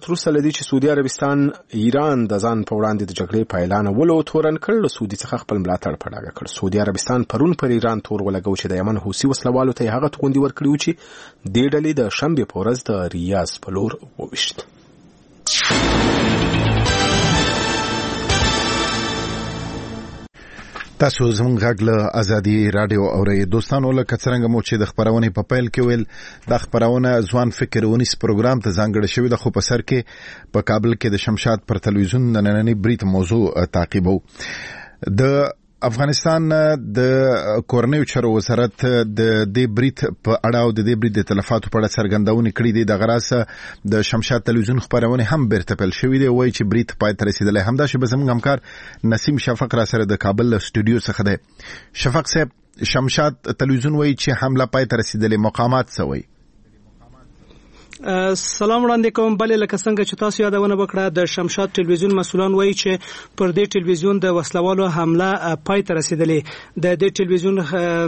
وخت وروسته له دې چې سعودي عربستان ایران د ځان په وړاندې د جګړې په اعلان ولو تورن کړ، له سعودي څخه خپل ملاتړ په ډاګه کړ. سعودي عربستان پرون پر ایران تور ولګو چې د یمن حوثي وسلوالو ته هغه توغندي ورکړي و چې دې ډلې د شنبې په ورځ د ریاض په لور وویشت. تاسو زموږ غږ له ازادي رادیو اورئ. دوستانو لکه څنګه مو چې د خبرونې په پیل کې ویل، د خبرونه ځوان فکر ونیس پروګرام ته ځانګړی شوی د خو په سر کې په کابل کې د شمشاد پر تلویزیون نننی بریټ موضوع تعقیبو. د افغانستان د کورنیو چارو وزارت د دې بریټ په اړه او د دې بریټ د تلفاتو په اړه څرګندونه کړې ده. د غراسه د شمشاد تلویزیون خبرونه هم بیرته پیل شوې ده، وایي چې بریټ پای ته رسیدلی. همدا شی به زموږ همکار نسیم شفق را سره د کابل سټوډیو څخه ده. شفق صاحب، شمشاد تلویزیون وایي چې حمله پای ته رسیدلی، مقامات څه وایي؟ سلام وړاندې کوم. بلې لکه څنګه چې تاسو یادونه وکړه، د شمشاد ټلویزیون مسولان وایي چې پر دې ټلویزیون د وسلوالو حمله پای ته رسیدلې. د دې ټلویزیون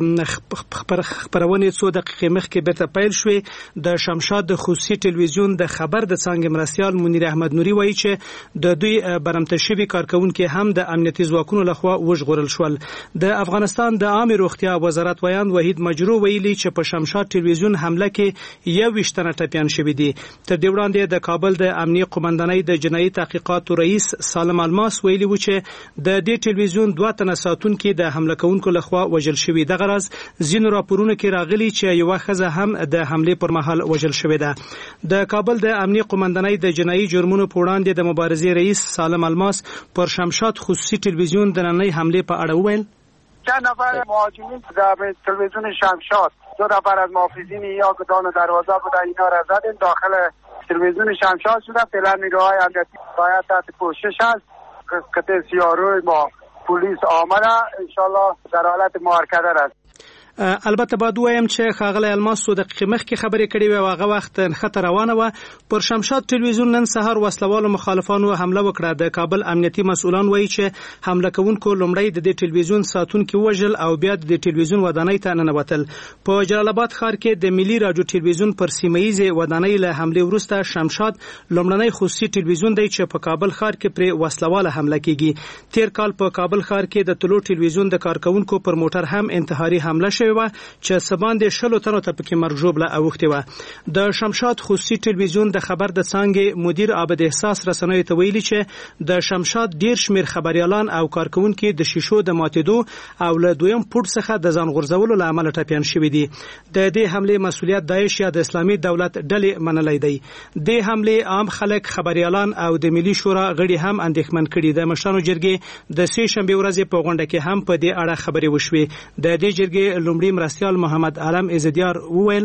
خبرونه څو دقیقې مخکې بیرته پیل شوې. د شمشاد د خصوصي ټلویزیون د خبر د څانګې مرستیال منیر احمد نوري وایي چې د دوی برمته شوي کارکونکو هم د امنیتي ځواکونو لخوا وژغورل شول. د افغانستان د عامه روغتیا وزارت ویاند وحید مجرو ویلي چې په شمشاد ټلویزیون حمله کې 21 تنه ټپیان شوي دي. تر دې وړاندې د کابل د امنیه قومندانۍ د جنایي تحقیقاتو رئیس سالم الماس ویلي و چې د دې ټلویزیون 2 تنه ساتونکو د حمله کوونکو لخوا وژل شوي. د غرض ځینو راپورونو کې راغلي چې یو ښځه هم د حمله پر مهال وژل شوې ده. د کابل د امنیه قومندانۍ د جنایي جرمونو په وړاندې د مبارزې رئیس سالم الماس پر شمشاد خصوصي ټلویزیون د نننۍ حمله په اړه وویل: چند نفر مهاجمین در تلویزیون شمشاد، 2 نفر از محافظین یا گدان دروازه بودن، اینا را زدن داخل تلویزیون شمشاد شده. فعلا نیروهای امنیتی باید تحت پوشش است. قطعه سیاروی با پلیس آمده، انشالله در حالت محرکه است. البته باید وایم چې خاغلی الماس څو دقیقې مخکې خبرې کړې وې او هغه وخت نښته روانه وه. پر شمشاد ټلویزیون نن سهار وسلوالو مخالفانو حمله وکړه. د کابل امنیتي مسؤلان وایي چې حمله کوونکو لومړی د دې ټلویزیون ساتونکي وژل او بیا د ټلویزیون ودانۍ ته ننوتل. په جلال آباد ښار کې د ملي راډیو ټلویزیون پر سیمه‌ییزې ودانۍ له حملې وروسته شمشاد لومړنی خصوصي ټلویزیون دی چې په کابل ښار کې پرې وسلواله حمله کیږي. تیر کال په کابل ښار کې د طلوع ټلویزیون د کارکونکو پر موټر هم انتحاري حمله شوې و چې سباندې 20 تنو ته پکې مرګ ژوبله اوښتې وه. د شمشاد خصوصي ټلویزیون د خبر د څانګې مدیر عابد احساس رسنیو ته ویلي چې د شمشاد ډیر شمیر خبريالان او کارکونکو د شیشو د ماتېدو او له دویم پټ څخه د ځان غورځولو له امله ټپیان شوي دي. د دې حمله مسؤلیت داعش یا د اسلامي دولت ډلې منلای دی. د حمله عام خلک، خبريالان او د ملي شورا غړي هم اندېښمن کړي. د مشرانو جرګې د سه شنبه ورځې په غونډه کې هم په دې اړه خبرې وشوې. د دې جرګې لومړی مرستیال محمد علم عزدیار وویل: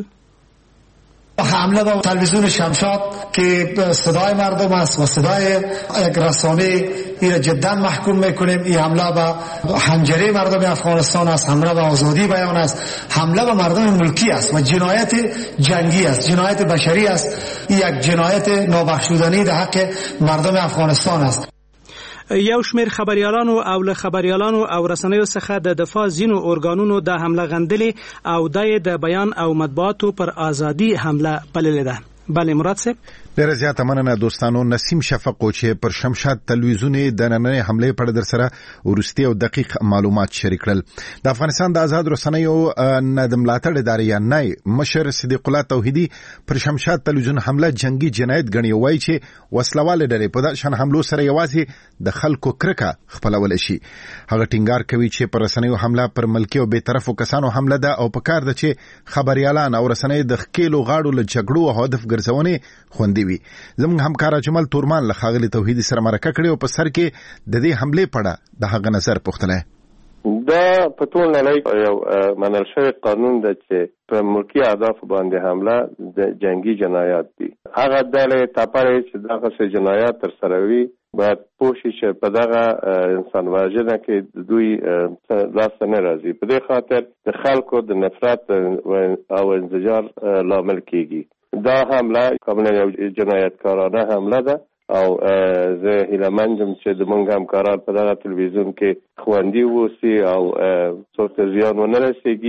حمله به تلویزیون شمشاد که صدای مردم است و صدای یک رسانه این جدا محکوم میکنیم. این حمله به حنجره مردم افغانستان است، حمله به آزادی بیان است، حمله به مردم ملکی است و جنایت جنگی است، جنایت بشری است. این یک جنایت نابخشودنی در حق مردم افغانستان است. یو شمیر خبريالانو او له خبريالانو او رسنیو څخه د دفاع زینو اورګانونو د حمله غندلې او د بیان او مطبوعاتو پر ازادي حمله بللې ده. بله مراد صاحب، ډېر زیاته مننه دوستانو. نسیم شفق چې پر شمشاد تلویزیون د نننۍ حمله په اړه در سره ورستي او دقیق معلومات شریک کړل. د افغانستان د آزاد رسنیو نه د ملاتړ ادارې نه مشر صدیق الله توحیدی پر شمشاد تلویزیون حمله جنگي جنایت ګڼي. وایي چې وسلواله ډلې په داسې شان حملو سره یوازې د خلکو کرکه خپلول شي. هغه ټینګار کوي چې پر رسنیو حمله پر ملکی او بی‌طرفو کسانو حمله ده او په کار ده چې خبريالان او رسنۍ د خکېلو غاړو له جګړو او هدف ګرځونې خوندي وي. زموږ همکار جمال تورمان له خاغلی توحیدی سره مرکه کړې او په سر کې د دې حمله په اړه د هغه نظر پوښتنه. دا په ټول نړۍ یو منل شوی قانون دی چې په ملکی اهداف باندې حمله د جنگي جنایات دي. هغه ډلې تاپړې چې دغه جنایات تر سره وي باید پوښي چې په دغه انسان واژنه کې دوی لاس نه راځي. په دې خاطر د خلکو د نفرت او انزجار لامل کیږي. دا حمله کومه یو جنایتکارانه حمله ده او زه هیلهمندم چې د موږ همکاران په دغه تلویزیون کې خوندي ووسي او څوک ته زیان ونه رسیږي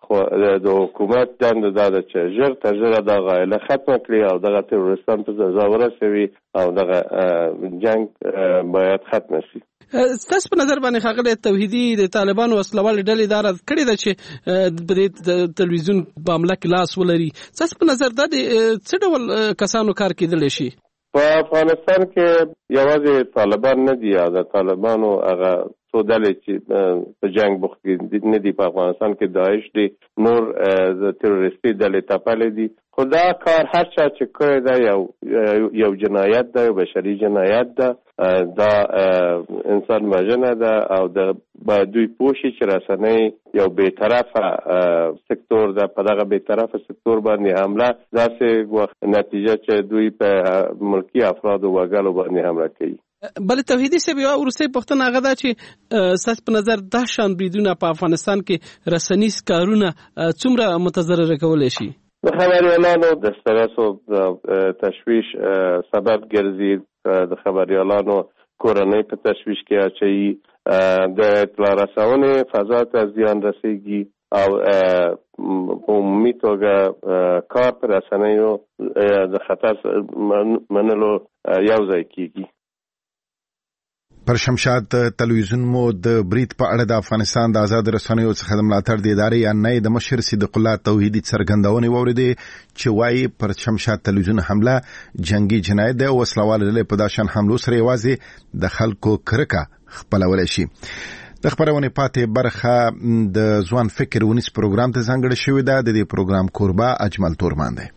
خو د حکومت دنده دا ده چې ژر تر ژره دا غایله ختمه کړي او دغه تروریستان په سزا ورسوي او دغه جنگ باید ختم شي. ستاسو په نظر باندې ښاغلی توحیدي د طالبانو وسلوالې ډلې دا رد کړې ده چې په دې تلویزیون په معامله کې لاس ولري. ستاسو په نظر دا د څه ډول کسانو کار کېدلی شي؟ په افغانستان کې یوازې طالبان نه دي، د طالبانو هغه څو ډلې چې په جنگ بوخت نه دي په افغانستان کې داعش دي، نور د تروریستي ډلې تپلې دي. خو دا کار هر چا چې کړی دی یو جنایت ده، یو بشري جنایت ده، دا انسان وژنه ده او باید دوی پوه شي چې رسنۍ یو بیطرفه سکتور ده. په دغه بیطرفه سکتور باندې حمله داسې نتیجه چې دوی په ملکي افرادو وګړو باندې حمله کوي. بل توحیدي صاحب یو وروستۍ پوښتنه هغه ده چې ستاسو په نظر دا شان بریدونه په افغانستان کې رسنیز کارونه څومره متضرره کولی شي؟ د خبریالانو د سترس او تشویش سبب ګرځي، د خبریالانو کورنۍ په تشویش کې اچوي، د اطلاع رسونې فضا ته زیان رسیږي او په عمومي توګه کار پر رسنیو د خطر منلو یو ځای کیږي. پر شمشاد تلویزیون مو د برید په اړه د افغانستان د آزاد رسنیو څخه د ملاتړ د ادارې یا نه د مشر صدیق الله توحیدي څرګندونې واورېدې چې وایي پر شمشاد تلویزیون حمله جنگي جنایت ده او وسلوال له په داشان حملو سره یوازې د خلکو کرکه خپلول شي. د خبرونه پاتې برخه د ځوان فکر ونیس پروګرام ته ځانګړی شوې ده. د دې پروګرام کوربه اجمل تورمان دی.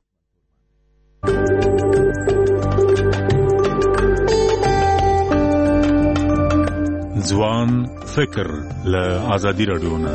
ځوان فکر له آزادي رادیو نه.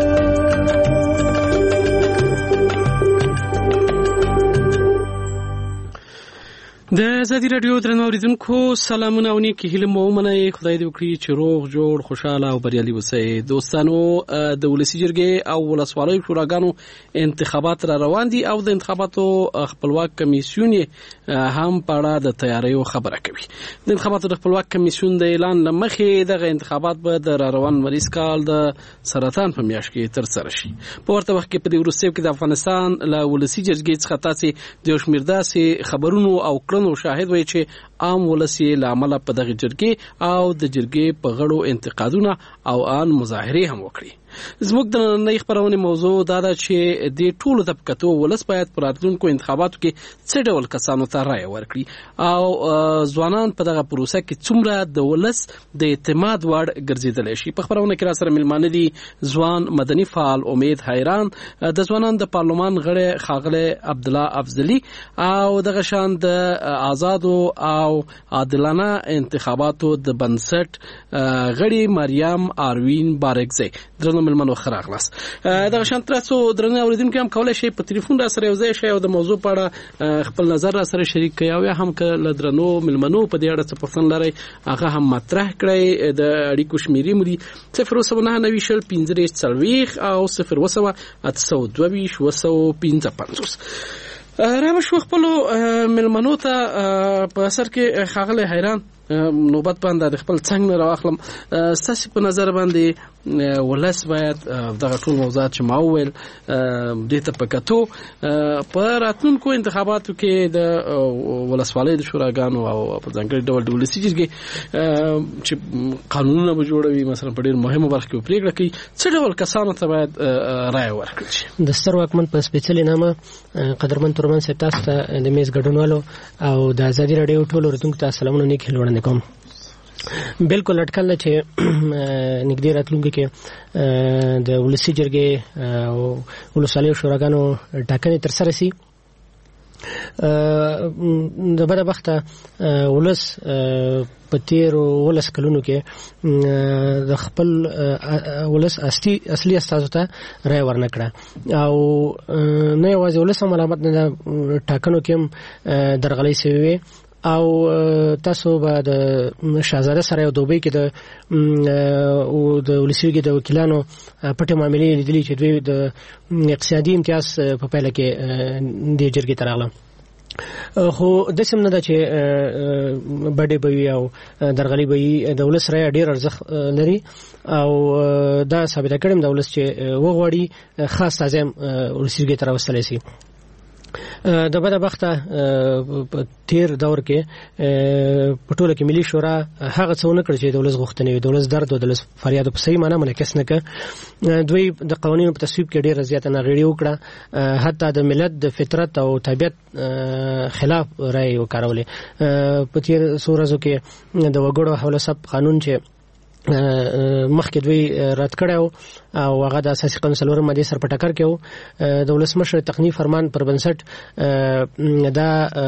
د آزادي رادیو درنو اوریدونکو سلامونه او نیکی هیله مو منئ. خدای دې وکړي چې روغ جوړ خوشاله او بریالي اوسئ. دوستانو د ولسی جرګې او ولسوالیو شوراګانو انتخابات را روان دي او د انتخاباتو خپلواک کمیسیون هم په اړه د تیاریو خبره کوي. د انتخاباتو د خپلواک کمیسیون د اعلان لمخې دغه انتخابات به د روان مریض کال د سرطان په میاشت کې تر سره شي. په ورته وخت کې په دې وروستیو کې د افغانستان له ولسی جرګې څخه تاسو د شمیر داسې خبرونو او نو شاهد وي چې عام ولسی لامل په دغه جرګې او د جرګې په غړو انتقادونه او ان مظاهره هم وکړي. زموږ د نړۍ خبرونه موضوع دا ده چې د ټولو طبقاتو ولس باید پر راتلونکو انتخاباتو کې څه ډول کسانو ته رائے ورکړي او ځوانان په دغه پروسه کې څومره د ولس د اعتماد وړ ګرځیدلی شي. په خبرونه کې را سره ملمانه دي ځوان مدني فعال امید حیران، د ځوانان د پارلمان غړی ښاغلی عبدالله افضلي او دغه شان د آزادو او عادلانه انتخاباتو د بنسټ غړي مریم آروین بارکزی. درنو ملمنو خراغلاس دغه شان تاسو درنه اوریدونکو هم کولای شئ په ټلیفون را سره یوځای شئ او د موضوع په اړه خپل نظر را سره شریک کړئ او هم کله درنو ملمنو په دې اړه څه پوښتنه لرئ هغه هم مطرح کړئ. د اړیکو شمیرې مو دي 07990 او 02822 راوښو خپل ملمنو ته په اثر کې ښاغلی حیران نوبت باندې د خپل څنګه راخلم. ستاسو په نظر باندې ولس باید دغه ټول موضوعات چې ما وویل دې ته پکاتو په راتلونکو انتخاباتو کې د ولسوالۍ د شوراګانو او په ځانګړي ډول د ولسی جرګې چې قانونونه به جوړوي مثلا په ډېر مهمه برخه کې پریکړه کوي څه ډول کسانو ته باید رائے ورکړي شي. د ستر واکمن په سپیشلي نامه قدرمن تورمن صاحب تاسو ته د میز ګډونوالو او د آزادي رادیو ټولو اوریدونکو ته سلامونه نیک هیله کوم. بالکل اټکل چې نږدې راتلونکي کې د ولسی جرګې او ولسوالیو شوراګانو ټاکنې تر سره شي. د بده بخته ولس په تیر ولس کلونو کې د خپل ولس اصلي استازو ته رائے ورنکړه او نه یوازې ولس ملامت نه ټاکنو کې درغلي شوی او تاسو به د شاهزاده سره یو دوبۍ کې د ولسیږي د وکیلانو پټه معاملې لیدلې چې دوی د اقتصادي امتیاز په پایله کې د جرګې تراغله خو د سم نه د چې بډې بوي او درغلي بوي د ولس رای ډیر ارزښت لري او دا ثابت کړم د ولس چې وغوړي خاص تعظیم ورسیږي تر وسلې سي د بده بخته تیر دور کې په ټوله کې ملي شورا هغه څه نه کړ چې د ولس غوښتنې وي د ولس درد او د ولس فریاد په صحیح معنی منعکس نه کړ دوی د قوانینو په تصویب کې ډیر زیات ناغړي وکړه حتی د ملت د فطرت او طبيعت خلاف رائے وکړولې په تیر سورزو کې د وګړو حواله سب قانون چې مخکې دوی رد کړو او هغه د اساسي قانون سلورم ماده سر په ټکر کې و د ولسمشر تقنی فرمان پر بنسټ دا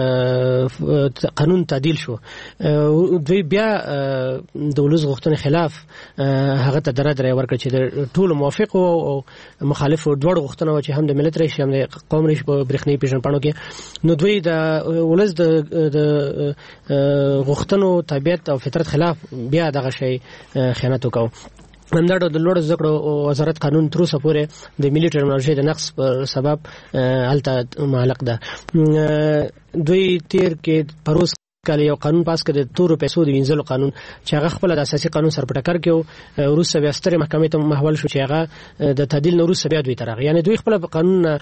قانون تعدیل شو دوی بیا د ولس غوښتنې خلاف هغه ته درې ورکړ چې د ټول موافق او مخالف دوړ غوښتنه و چې هم د ملت رئیس هم د قوم رئیس په برېښنی پیژنپاڼو کې نو دوی د ولس د غوښتنو طبيعت او فطرت خلاف بیا دغه شی خیانت وکاو همدارډو د لوړ زده کړو وزارت قانون تر اوسه پورې د ملي ټرمینالوژي د نقص پر سبب الته معلق ده دوی تیر کې پروس کله یو قانون پاس کړ د تورو پیسو د وینځلو قانون چې هغه خپل د اساسي قانون سر په ټکر کې او روسه بیا ستره محکمې ته محول شو چې هغه د تعدیل نو روسه بیا دوی ترغه یعنی دوی خپل قانون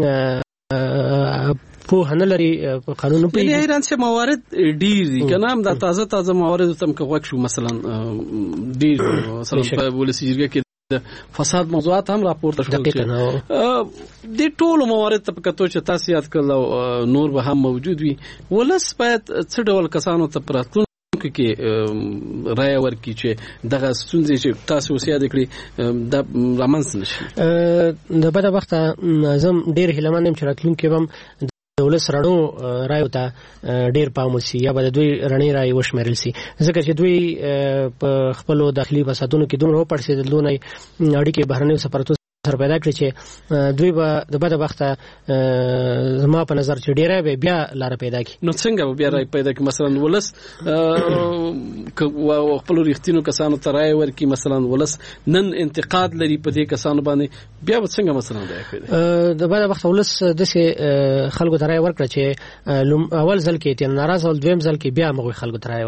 په هنلري قانون په ایران څخه موارد ډیر دي کنه هم د تازه موارد تم کې وښ شو مثلا ډیر مثلا په ولسی جرګه کې د فساد موضوعات هم راپورته شول د ټولو موارد ته کتو چې تاسو یاد کړل نور به هم موجود وي ولس باید څه ډول کسانو ته پراتون کې رائے ورکړي چې دغه ستونزې چې تاسو وسیاده کړی د رامنځ نشي د بده وخت زم ډیر هلمانم چې راتلونکي هم د ولس رڼو رایو ته ډیر پام وسی یا به دوی رڼې رای وشمېرل سي ځکه چې دوی په خپل داخلي فسادونو کې دومره پړسېدل دونه اړیکې بهرنیو سفارتونو سره پیدا کړی چې دوی به د بده وخته زما په نظر چې ډیره به بیا لار پیدا کی نو څنګه بیا رای پیدا کی مثلا ولس خپل ریښتینو کسانو ته رای ورکی مثلا ولس نن انتقاد لري په دې کسانو باندې بیا څنګه مثلا رای پیدا د بده وخته ولس د خلکو ته رای ورکړه چې اول ځل کې ته ناراض ول دویم ځل کې بیا موږ خلکو ته رای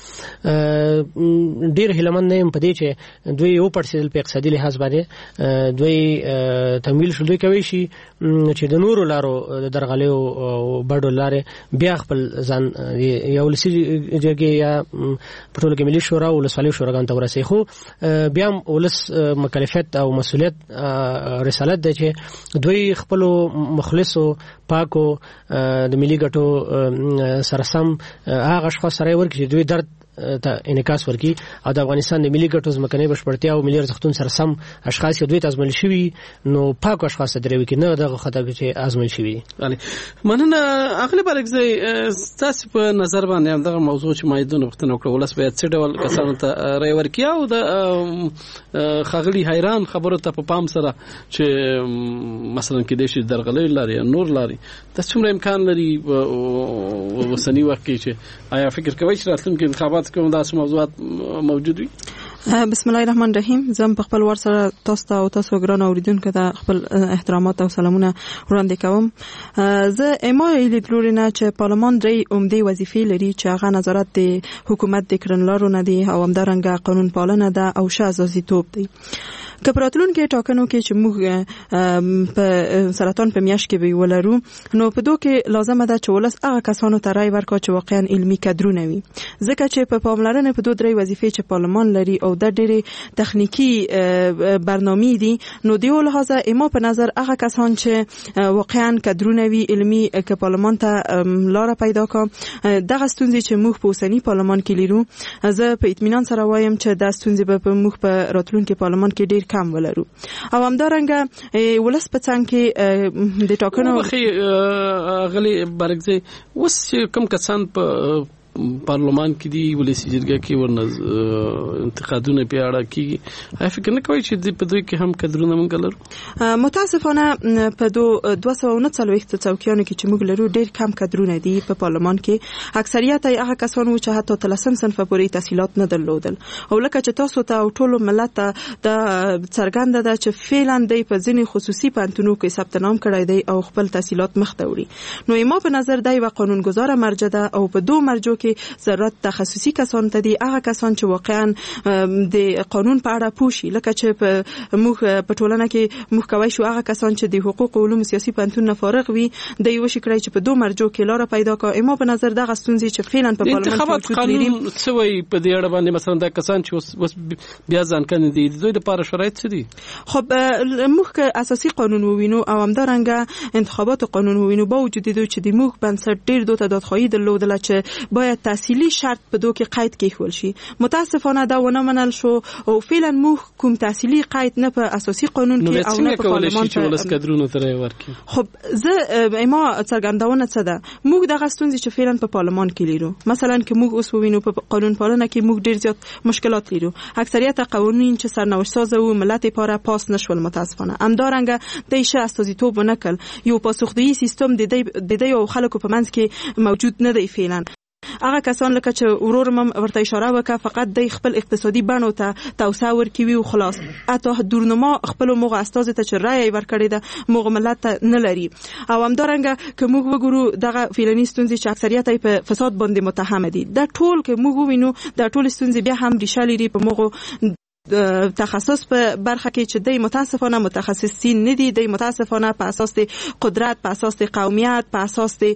ورکړه ډیر هلمن نه په دې چې دوی یو پړسېدل په اقتصادي لحاظ باندې دوی تمویل شول دوی کوي شي چې د نورو لارو د درغلیو او بډو لارې بیا خپل ځان یو لسی جګه یا پټول کې ملي شورا او ولسوالي شوراګان ته ورسې خو بیا ولس مکلفیت او مسؤلیت رسالت ده چې دوی خپل مخلصو پاکو د ملي ګټو سرسم هغه اشخاص سره ورکړي دوی درد ته انعکاس ورکړي او د افغانستان د ملي ګټو ځمکنۍ بشپړتیا او ملي ارزښتونو سره سم اشخاص دوی ته ازمل شوي نو پاکو اشخاص درې وکړي نه دغه خطر چې ازمل شوي علي مننه اغلب برګزي تاسو په نظر باندې دغه موضوع چې مایدونه وختنه وکړه ولس باید څه ډول کسانو ته رای ورکړي او د خغلی حیران خبرو ته په پام سره چې مثلا کې د شي درغلې لري نور لري د څومره امکان لري وسنی وخت کې چې آیا فکر کوي چې راتلونکي انتخابات کوم داسې موضوعات موجود وي بسم الله الرحمن الرحیم زم په خپل ور سره تاسو ګران اوریدونکو ته خپل احترامات او سلامونه وړاندې کوم زه ایمایل لیدلورینه چې پارلمان درې عمده وظیفې لري چې هغه نظارت د حکومت د کړنلارو نه دي او همدارنګه قانون پالنه ده او شاساسي توپ دي کپراتلون کې ټاکنو کې چې موږ په سرطان په میاشت کې به ولرو نو په دوه کې لازم ده چې ولس هغه کسانو ته رای ورکړي چې واقعا علمي کادرونه وي ځکه چې په پاملرنه په دوه درې وظیفې چې پارلمان لري او د ډېری تخنیکی برنامې دي نو دیو لحاظه اما په نظر هغه کسان چې واقعا کادرونه وي علمي ک پارلمان ته لار پیدا کا دغه ستونزې چې موږ په اوسنی پارلمان کې لرو زه په اطمینان سره وایم چې د ستونزې په موږ په راتلونکي پارلمان کې ډېر کم ولرو او همدارنګه ولس په څنګه کې د ټاکنو غلي برګزي وس کوم کسان په پارلمان کې دی ولسی جرګه کې ورنه انتقادونه په اړه کې هغه فکر نه کوي چې په دوی کې هم کدرونه مونږ لرو. متاسفانه په 239 څوکیانو کې چې موږ لرو ډېر کم کدرونه دي په پارلمان کې. اکثریت یې هغه کسان وو چې حتی تلسم صنف پورې تحصیلات نه درلودل او لکه چې تاسو ته او ټول ملت ته د څرګنده ده چې فعلا د په ځینې خصوصي پانتونو کې ثبت نام کړی دی او خپل تحصیلات مخته وړي. نو ما په نظر دی و قانونګذار مرجع ده او په دوه مرجو کې ضرورت تخصصي کسان ته دي، هغه کسان چې واقعا د قانون په اړه پوه شي. لکه چې په موږ په ټولنه کې موږ کوي شو هغه کسان چې د حقوق او علوم سیاسي پانتون نه فارغ وي د یو شي کړی چې په دوه مرجو کې لار پیدا کړي. ما په نظر دغه ستونزې چې فعلا په پارلمان کې موجود لري څه وایي په دې اړه باندې مثلا د کسان چې اوس بیا ځان کنه دي د دوی لپاره شرایط څه دي؟ خب موږ که اساسي قانون ووینو او همدارنګه انتخابات قانون ووینو با وجود دي چې د موږ بنسټ ډیر دوه دادخواهی درلودل چې باید تحصیلي شرط په دوه کې قید کېښول شي. متاسفانه دا ونه منل شو او فعلا موږ کوم تحصیلي قید نه په اساسي قانون کې او نه په پارلمان کې ولس کدرونه ترې ورکړي. خب زه ما څرګندونه څه ده موږ دغه ستونزې چې فعلا په پارلمان کې لرو. مثلا که موږ اوس ووینو په قانون پالنه کې موږ ډیر زیات مشکلات لرو. اکثریت قوانین چې سرنوشت ساز او ملت لپاره پاس نشول متاسفانه. همدارنګه د شه استازیتوب ونکړ. یو پاسخگویی سیستم د دې او خلکو په منځ کې موجود نه دی فعلا. هغه کسان لکه چې ورورم ورته اشاره وکړه فقط د خپل اقتصادي بڼو ته توسعه ورکوي او خلاص. اته دورنما خپل موږ استاد ته چې رائے ورکړی ده موږ ملت نه لري. او همدارنګه که موږ وګورو دغه فیلنی ستونزې چې اکثریت یې په فساد باندې متهم دي دا ټول که موږ وینو دا ټول ستونزې بیا هم ریشه لري په موږ تخصص په برخه کې چې د متاسفانه متخصصین نه دي. د متاسفانه په اساس د قدرت، په اساس د قومیت، په اساس د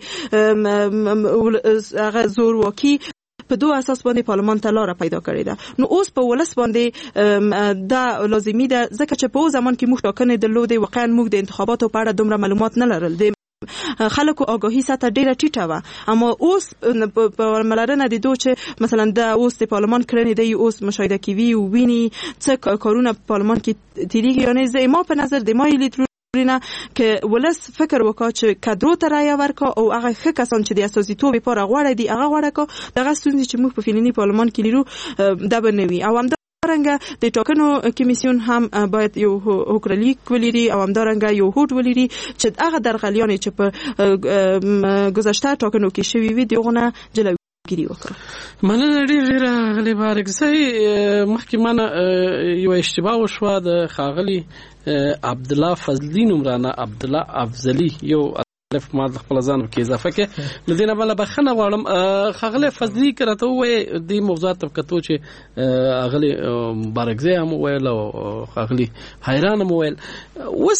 زورواکي په دوه اساس باندې پارلمان ته لار پیدا کړې ده. نو اوس په ولس باندې دا لازمي ده ځکه چې په زمان کې موږ ټاکنې درلودې واقعا موږ د انتخاباتو په اړه دومره معلومات نه لرل. خلکو آگاهی سطح ډیره ټیټه و اما اوس په ملارنه د دوه چې مثلا د اوس د پارلمان کړنې دی اوس مشاهده کوي او ویني څه کارونه په پارلمان کې تیریږي. یعنی زه ما په نظر د ما لیدلورینه که ولس فکر وکړي چې کادرو ته رایه ورکړي او هغه ښه کسان چې د استازیتوب لپاره غوړه دي هغه غوړه کو دغه ستونزې چې موږ په فلنی پارلمان کې لرو دا بنوي. او همدارنګه د ټاکنو کمیسیون هم باید یو حکرلیک ولري او همدارنګه یو هوډ ولري چې هغه درغلیانې چې په گذشته ټاکنو کې شوي وي دغه جلوګیری وکړي. مننه ډیره غلی بارګزی. مخکې من یو اشتباه وشوه د خاغلی عبد الله فضلی نمرانه عبد الله افضلی یو الف ما خپل ځان کې اضافه کې لدينا بل بخنه غواړم خغله فضلی کرته وې د موضوعات کتو چې اغلی بارګزی هم ویل او خغلی حیران هم ویل وس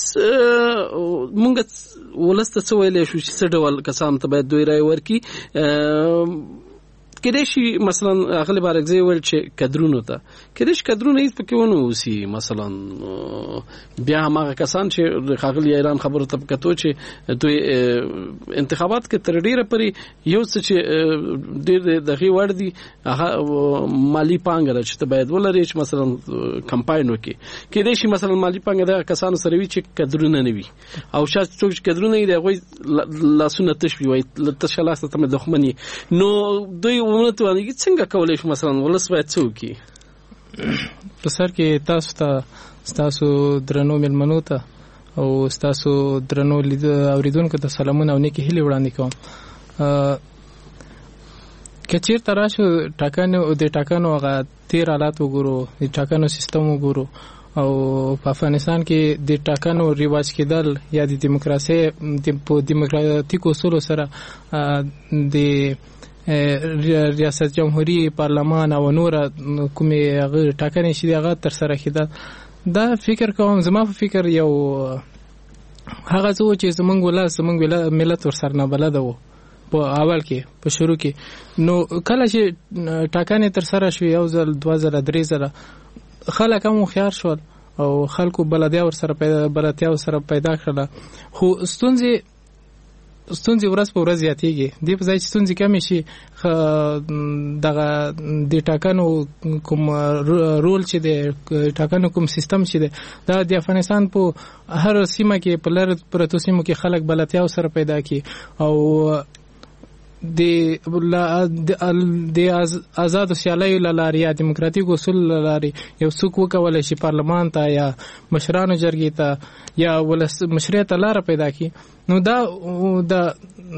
مونږ ولسته څه ویل شو چې څه ډول کسان ته باید دوی رای ورکي کله شي مثلا اغلی بارګزی ول چې کدرونو ته کله شي کدرونه هیڅ پکې ونه وسی مثلا بیا هغه کسان چې خغلی ایران خبرو ته کتو چې دوی انتخابات کې تر ډیره پري یو څه چې ډیر دغه ور دي هغه مالی پانګه چې ته باید ولري چې مثلا کمپاین وکي کله شي مثلا مالی پانګه د کسانو سره وی چې کدرونه نه وي او شاید څوک کدرونه یې دغه لاسونه تشوي وي تشلاسته ته دښمني نو دوی ونته باندې څنګه کولای شو مثلا ولس باید څه وکړي؟ په سر کې تاسو درنو ملمنو ته او تاسو درنو اوریدونکو ته سلامونه او نیکی هیله وړاندې کوم. کچیر تراشو ټاکنو هغه تیر حالات وګورو د ټاکنو سیستم وګورو او په افغانستان کې د ټاکنو ریواج کېدل یا د دیموکراسي په دیموکراتیک اصولو سره د ریاست جمهوریت پارلمان او نور کومې هغه ټاکنې شي هغه تر سره کېده دا فکر کوم زما په فکر یو هغه څه چې زمونږ ملت ور سره نه بلد وو په اول کې په شروع کې نو کله چې ټاکنې تر سره شوې یو ځل دوه ځله درې ځله خلک هم خيار شول او خلکو بلدیا ور سره پیدا کړل خو ستونزې ورځ په ورځ زیاتېږي دی په ځای چې ستونزې کمې شي دغه د ټاکنو کوم رول چې د ټاکنو کوم سیستم چې دی دا د افغانستان په هر سیمه کې په لر پرتو سیمو کې خلک بلدتیا سره پیدا کی او د آزاد سیالیو لاري یا دیموکراتیک اصول لاري یو څوک وکولای شي پارلمان ته یا مشرانو جرګې ته یا ولس مشرعیت لار پیدا کی نو دا د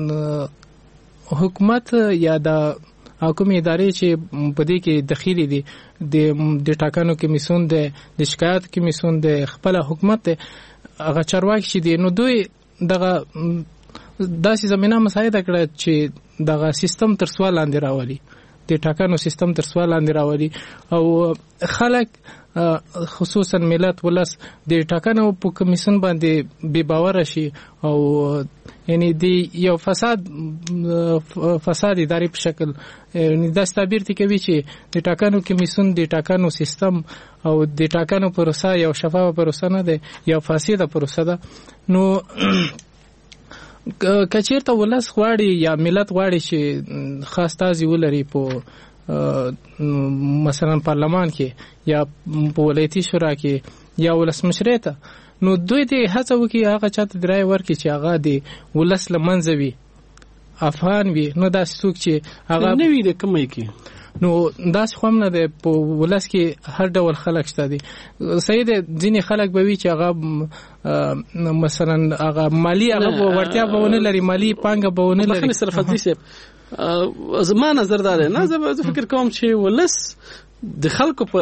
حکومت یا د حکومي ادارې چې په دې کې دخیلي دي د ټاکنو کمیسیون د شکایت کمیسیون د خپل حکومت هغه چارواکي چې دي نو دوی دغه داسې زمينه مساعده کړه چې دغه سیستم تر سوال لاندې راولي د ټاکنو سیستم تر سوال لاندې راولي او خلک خصوصا ملت ولس د ټاکنو په کمیسیون باندې بے باور شي او یعنی د یو فساد اداري په شکل دا تعبیر کوي چې د ټاکنو کمیسیون د ټاکنو سیستم او د ټاکنو پروسه یو شفاف پروسه نه ده یو فاسده پروسه ده نو کچیرته ولس غواړي یا ملت غواړي چې خاص تازي ولري په مثلا پارلمان کې یا په ولایتي شورا کې یا ولسمشریت نو دوی دې هڅه وکړي هغه چاته درای ورکړي چې هغه د ولس لمنځوي افغان وي نو دا څوک چې هغه نه وي د کمای کې نو داس خو نه ده په ولس کې هر ډول خلک شته دي صحیح ده ځینې خلک به وي چې هغه مثلا هغه مالی هغه ورتیا به ونه لري مالی پانګه به ونه لري صرف حدیث زما نظر دا نه زه فکر کوم چې ولس د خلکو په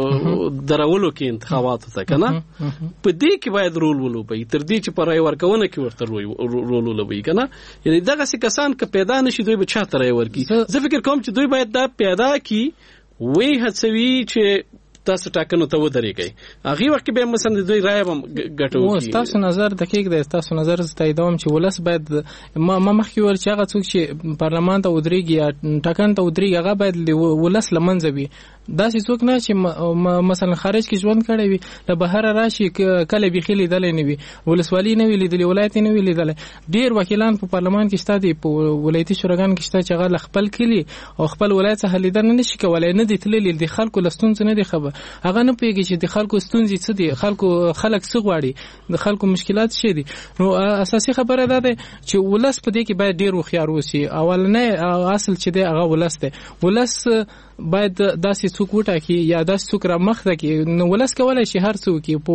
درولو کې انتخابات ته کنه په دې کې باید رول ولوبي تر دې چې پر رای ورکونه کې ورته رول ولوبي کنه یعنی دغه څه کسان ک پیدا نشي دوی به چاته رای ورکی زه فکر کوم چې دوی باید دا پیدا کی وی هڅوي چې تاسو ټاکنو ته ودرېږئ هغه وخت به مثلا دوی رای هم ګټو کی تاسو نظر دقیق دی تاسو نظر ستایدوم چې ولس باید ما مخکې ور چې هغه څوک چې پارلمان ته ودرېږي یا ټاکن ته ودرېږي هغه باید ولس لمنځوي دا چې څوک نه چې مثلا خارج کې ژوند کړی وي له بهر راشي کله به خېلې دلې نه وي ولسوالۍ نه وی لیدلې ولایت نه وی لیدلې ډیر وکیلان په پارلمان کې شته دي په ولایتي شوراګان کې شته چې هغه خپل کلی او خپل ولایت څخه لیدل نه شي کولای نه دي تللی د خلکو لستونځ نه دي خبر هغه نه پیږي چې د خلکو ستونزې څه دي خلک څه غواړي د خلکو مشکلات څه دي نو اساسي خبره ده چې ولس په دې کې باید ډیر وخیار وسی اولنې اصل چې دی هغه ولس دی ولس باید داسې څوک وټاکي یا داسې څوک را مخ ده کې نو ولس کولای شي هر څوک په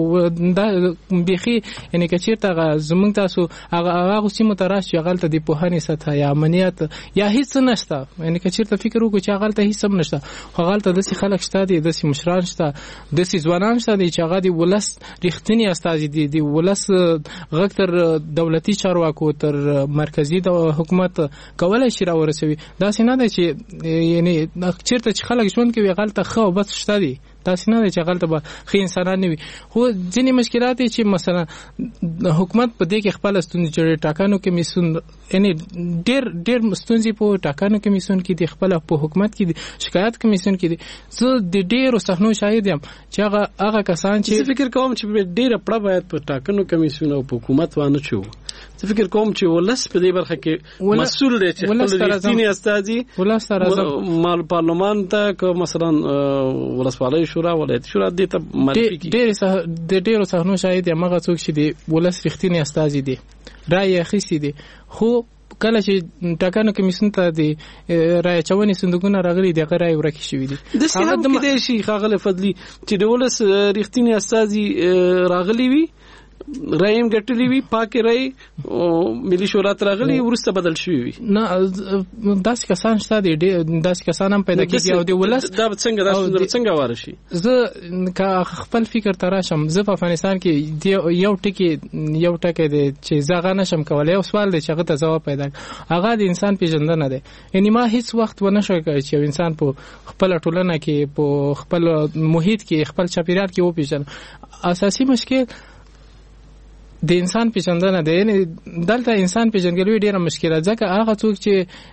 بيخي یعنی کچیرته زمونږ تاسو هغه سیمه ته راشي غلطه دی په هني سطح یا امنیت یا هیڅ نشته یعنی کچیرته فکر وکړو چې غلطه هیڅ هم نشته خو غلطه د خلک شته دي د مشران شته د ځوانان شته دي چې هغه دی ولس رښتینی استازي دي ولس غږ تر دولتي چارواکو تر مرکزی د حکومت کولای شي را ورسوي دا څنګه ده چې یعنی چیرته چې خلک ژوند کوي غلطه خو بس شته دي تاسو نه چې غلطه به خې انسانان نه وي خو ځینې مشکلات چې مثلا حکومت په دې کې خپل ستونزې جوړې ټاکنو کې میسون یعنی ډېر ستونزې په ټاکنو کې میسون کې د خپل په حکومت کې شکایت کمیسیون کې زه د ډېرو صحنو شاهد یم چې هغه کسان چې فکر کوم چې ډېر پړه باید په ټاکنو کمیسیون او حکومت وانه چو زه فکر کوم چې ولس په دې برخه کې مسؤل دی چې خپل رښتینی استازي ولس سره مال پارلمان ته مثلا ولسوالۍ شورا ولایت شورا دې ته معرفي کی ډېر صحنو شاهد یم هغه څوک چې دی ولس رښتینی استازي دي رائے اخیستی دي خو کله چې ټاکنو کمیسیون ته دی رائے چونی صندوقونه راغلي دغه رائے ورکې شوې دي د څه هم کې شي خاغله فضلی چې د ولس رښتینی استازي راغلي وي رایم ګټلی وی پاکه رای ملي شورا راغلی ورسته بدل شوی وي نه داس کسان شته دي داس کسان هم پیدا کیږي او د ولس دا څنګه وارشي زه کا خپل فکر تراشم زه په افغانستان کې یو ټکی دی چې زغه نشم کولای او سوال دی چې هغه ته ځواب پیدا هغه د انسان پیژندنه ده یعنی ما هیڅ وخت ونه شو چې انسان په خپل ټولنه کې په خپل محیط کې خپل چاپیریال کې و پیژن اساسي مشکل د انسان پیژندنه ده یعنی دلته انسان پیژندګلوي ډیره مشکله ځکه هغه څوک چې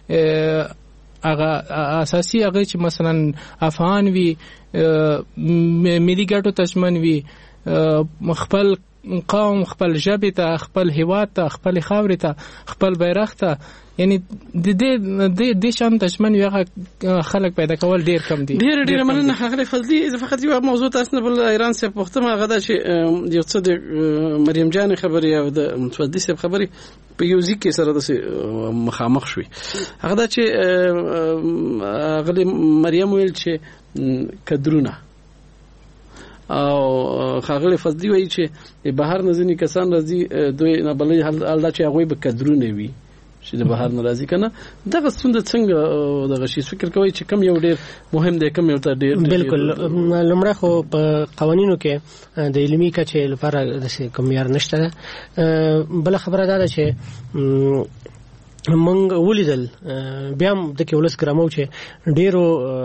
هغه اساسي هغه چې مثلا افغان وي ملي ګټو تشمن وي خپل قوم خپل ژبې ته خپل هیواد ته خپل خاورې ته خپل بیرغ ته یعنی د شان دشمن یو خلک پیدا کول ډیر کم دي. ډیر مننه خغلی فضلی. زه فقط یو موضوع تاسو نه بل ایران سره پوښتنه غدا چې یو څه د مریم جان خبري او د متودي سره خبري په یو ځکه سره د مخامخ شوي. هغه دا چې غلی مریم ویل چې کدرونه او خغلی فضلی وایي چې بهر نزنی کسان راځي دوی نه بلې حال دا چې هغه به کدرونه وي چې د بهر ناراضي کنه. دغه ستونزه څنګه دغه شی فکر کوي چې کم یو ډیر مهم دی کم یو ته ډیر بالکل لمړه خو په قوانینو کې د علمي کچې لپاره د کوم یار نشته. بل خبره ده چې مونږ ولیدل بیا هم د کې ولس ګرامو چې ډیرو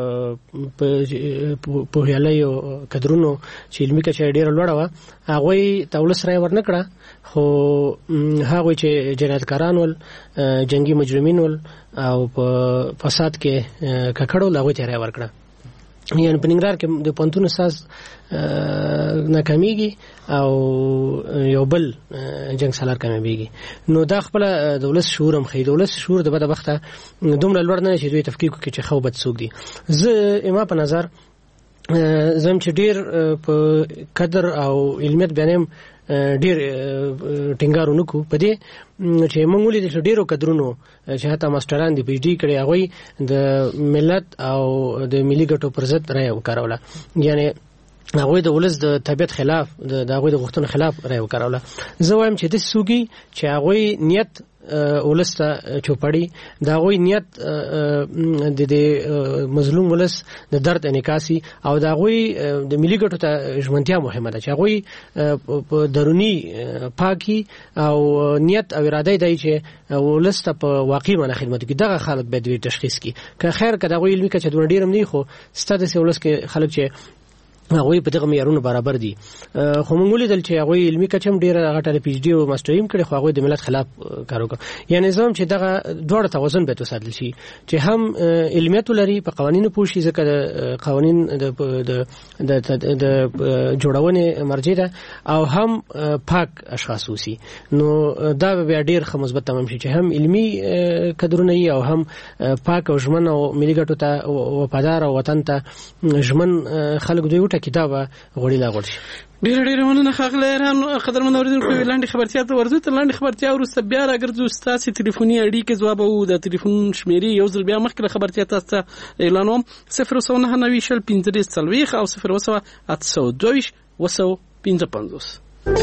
په هیالیو کدرونو چې علمي کچې ډیره لوړه و هغه ته ولس رای ورنکړه خو هغه چې جنایتکاران ول جنگي مجرمین ول او په فساد کې ککړو هغه ته رای ورکړه. یعنی په ننګرهار کې د پونتون اساس ناکامیږي او یو بل جنگ سالار کامیابیږي. نو دا خپل د ولس شعور هم خې د ولس شعور د بدبخته دومره لوړ نه چې دوی تفکیک کوي چې خو بد څوک دي. زه ما په نظر زم چې ډیر په قدر او علمیت باندې ډیر ټینګارونه کو په دې چې موږ ولې د ډیرو قدرونو چې حتی ماستران دي پی ایچ ډي کړي هغه د ملت او د ملي ګټو پر ضد رائے وکړوله. یعنی هغه د ولس د طبيعت خلاف د هغه د غوښتنو خلاف رائے وکړوله. زه وایم چې د سوګي چې هغه نیت ولسته چوپړی دا غوي نیت د مظلوم ولس د درد انعکاسي او دا غوي د ملي ګټو ته ژوندتیا مهمه ده چې غوي په درونی پاکي او نیت او اراده دی چې ولسته په واقعي معنی خدمت کوي. دغه خلک به د تشخیص کی که خیر کده غوي علمي کچه د ډیرم نه خو ستاسو ولس کې خلک چې هغه په دغه معیارونو برابر دي. خو موږ ولیدل چې هغه علمي کچم ډیره غټه پی ایچ ډي او ماستریم کړي خو هغه د ملت خلاف کار وکړ. یعنی زم چې دغه دوړ توازن به وساتل شي چې هم علمیت لري په قوانینو پوښي ځکه د قوانین د جوړونې مرجع ده او هم پاک اشخاص وسی. نو دا به ډیر مثبت تمام شي چې هم علمي قدرونه وي او هم پاک او ژمن او ملي ګټو ته وفادار او وطن ته ژمن خلک دوی کتابه غوړی لا غوړي. ډیر مننه خغلی ایران قدرمن اوریدونکو. لاندې خبرتیا ته ورځو تر لاندې خبرتیا وروسته بیا راګرځو ستاسو ټلیفوني اړیکې ځواب او د ټلیفون شمیرې یو ځل بیا مخکې خبرتیا تاسو ته اعلانوم 0099015 او 02822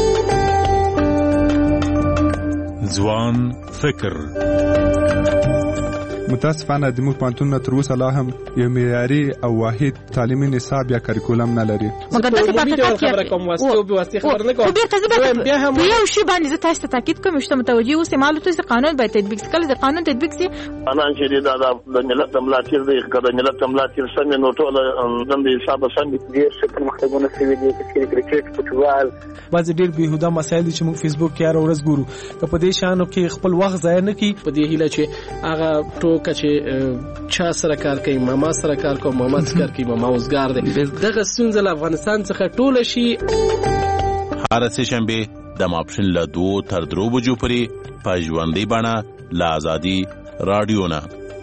ځوان فکر. متاسفانه د موږ پانتون تر اوسه لا هم یو معیاري او واحد تعلیمي نصاب یا کریکولم نه لري. مګر دغه خبره کوم واسطه به واسطه خبر نه کوم. بیا هم یو شی باندې زه تاسو ته تاکید کوم چې متوجي اوسه معلومات چې قانون به تطبیق کړي. د قانون تطبیق سي قانون چې د ملت ملاتړ دی کله ملت ملاتړ سم نو ټول د حساب سم دي چې پرمختګونه سوي دي چې کرکټ فوټبال بعض ډیر بهوده مسایل چې موږ فیسبوک کې هر ورځ ګورو په دې شانو کې خپل وخت ضایع نه کړي. په دې هیله چې هغه چې چا سره کار کوي ماما سره کار کوي ماما سره کار کوي ماما اوسګار دی. دغه ستونزه له افغانستان څخه ټوله شي. هر سه شنبه د ماپښین له 2 تر 3 بجو پورې په ژوندۍ بڼه له آزادي رادیو نه.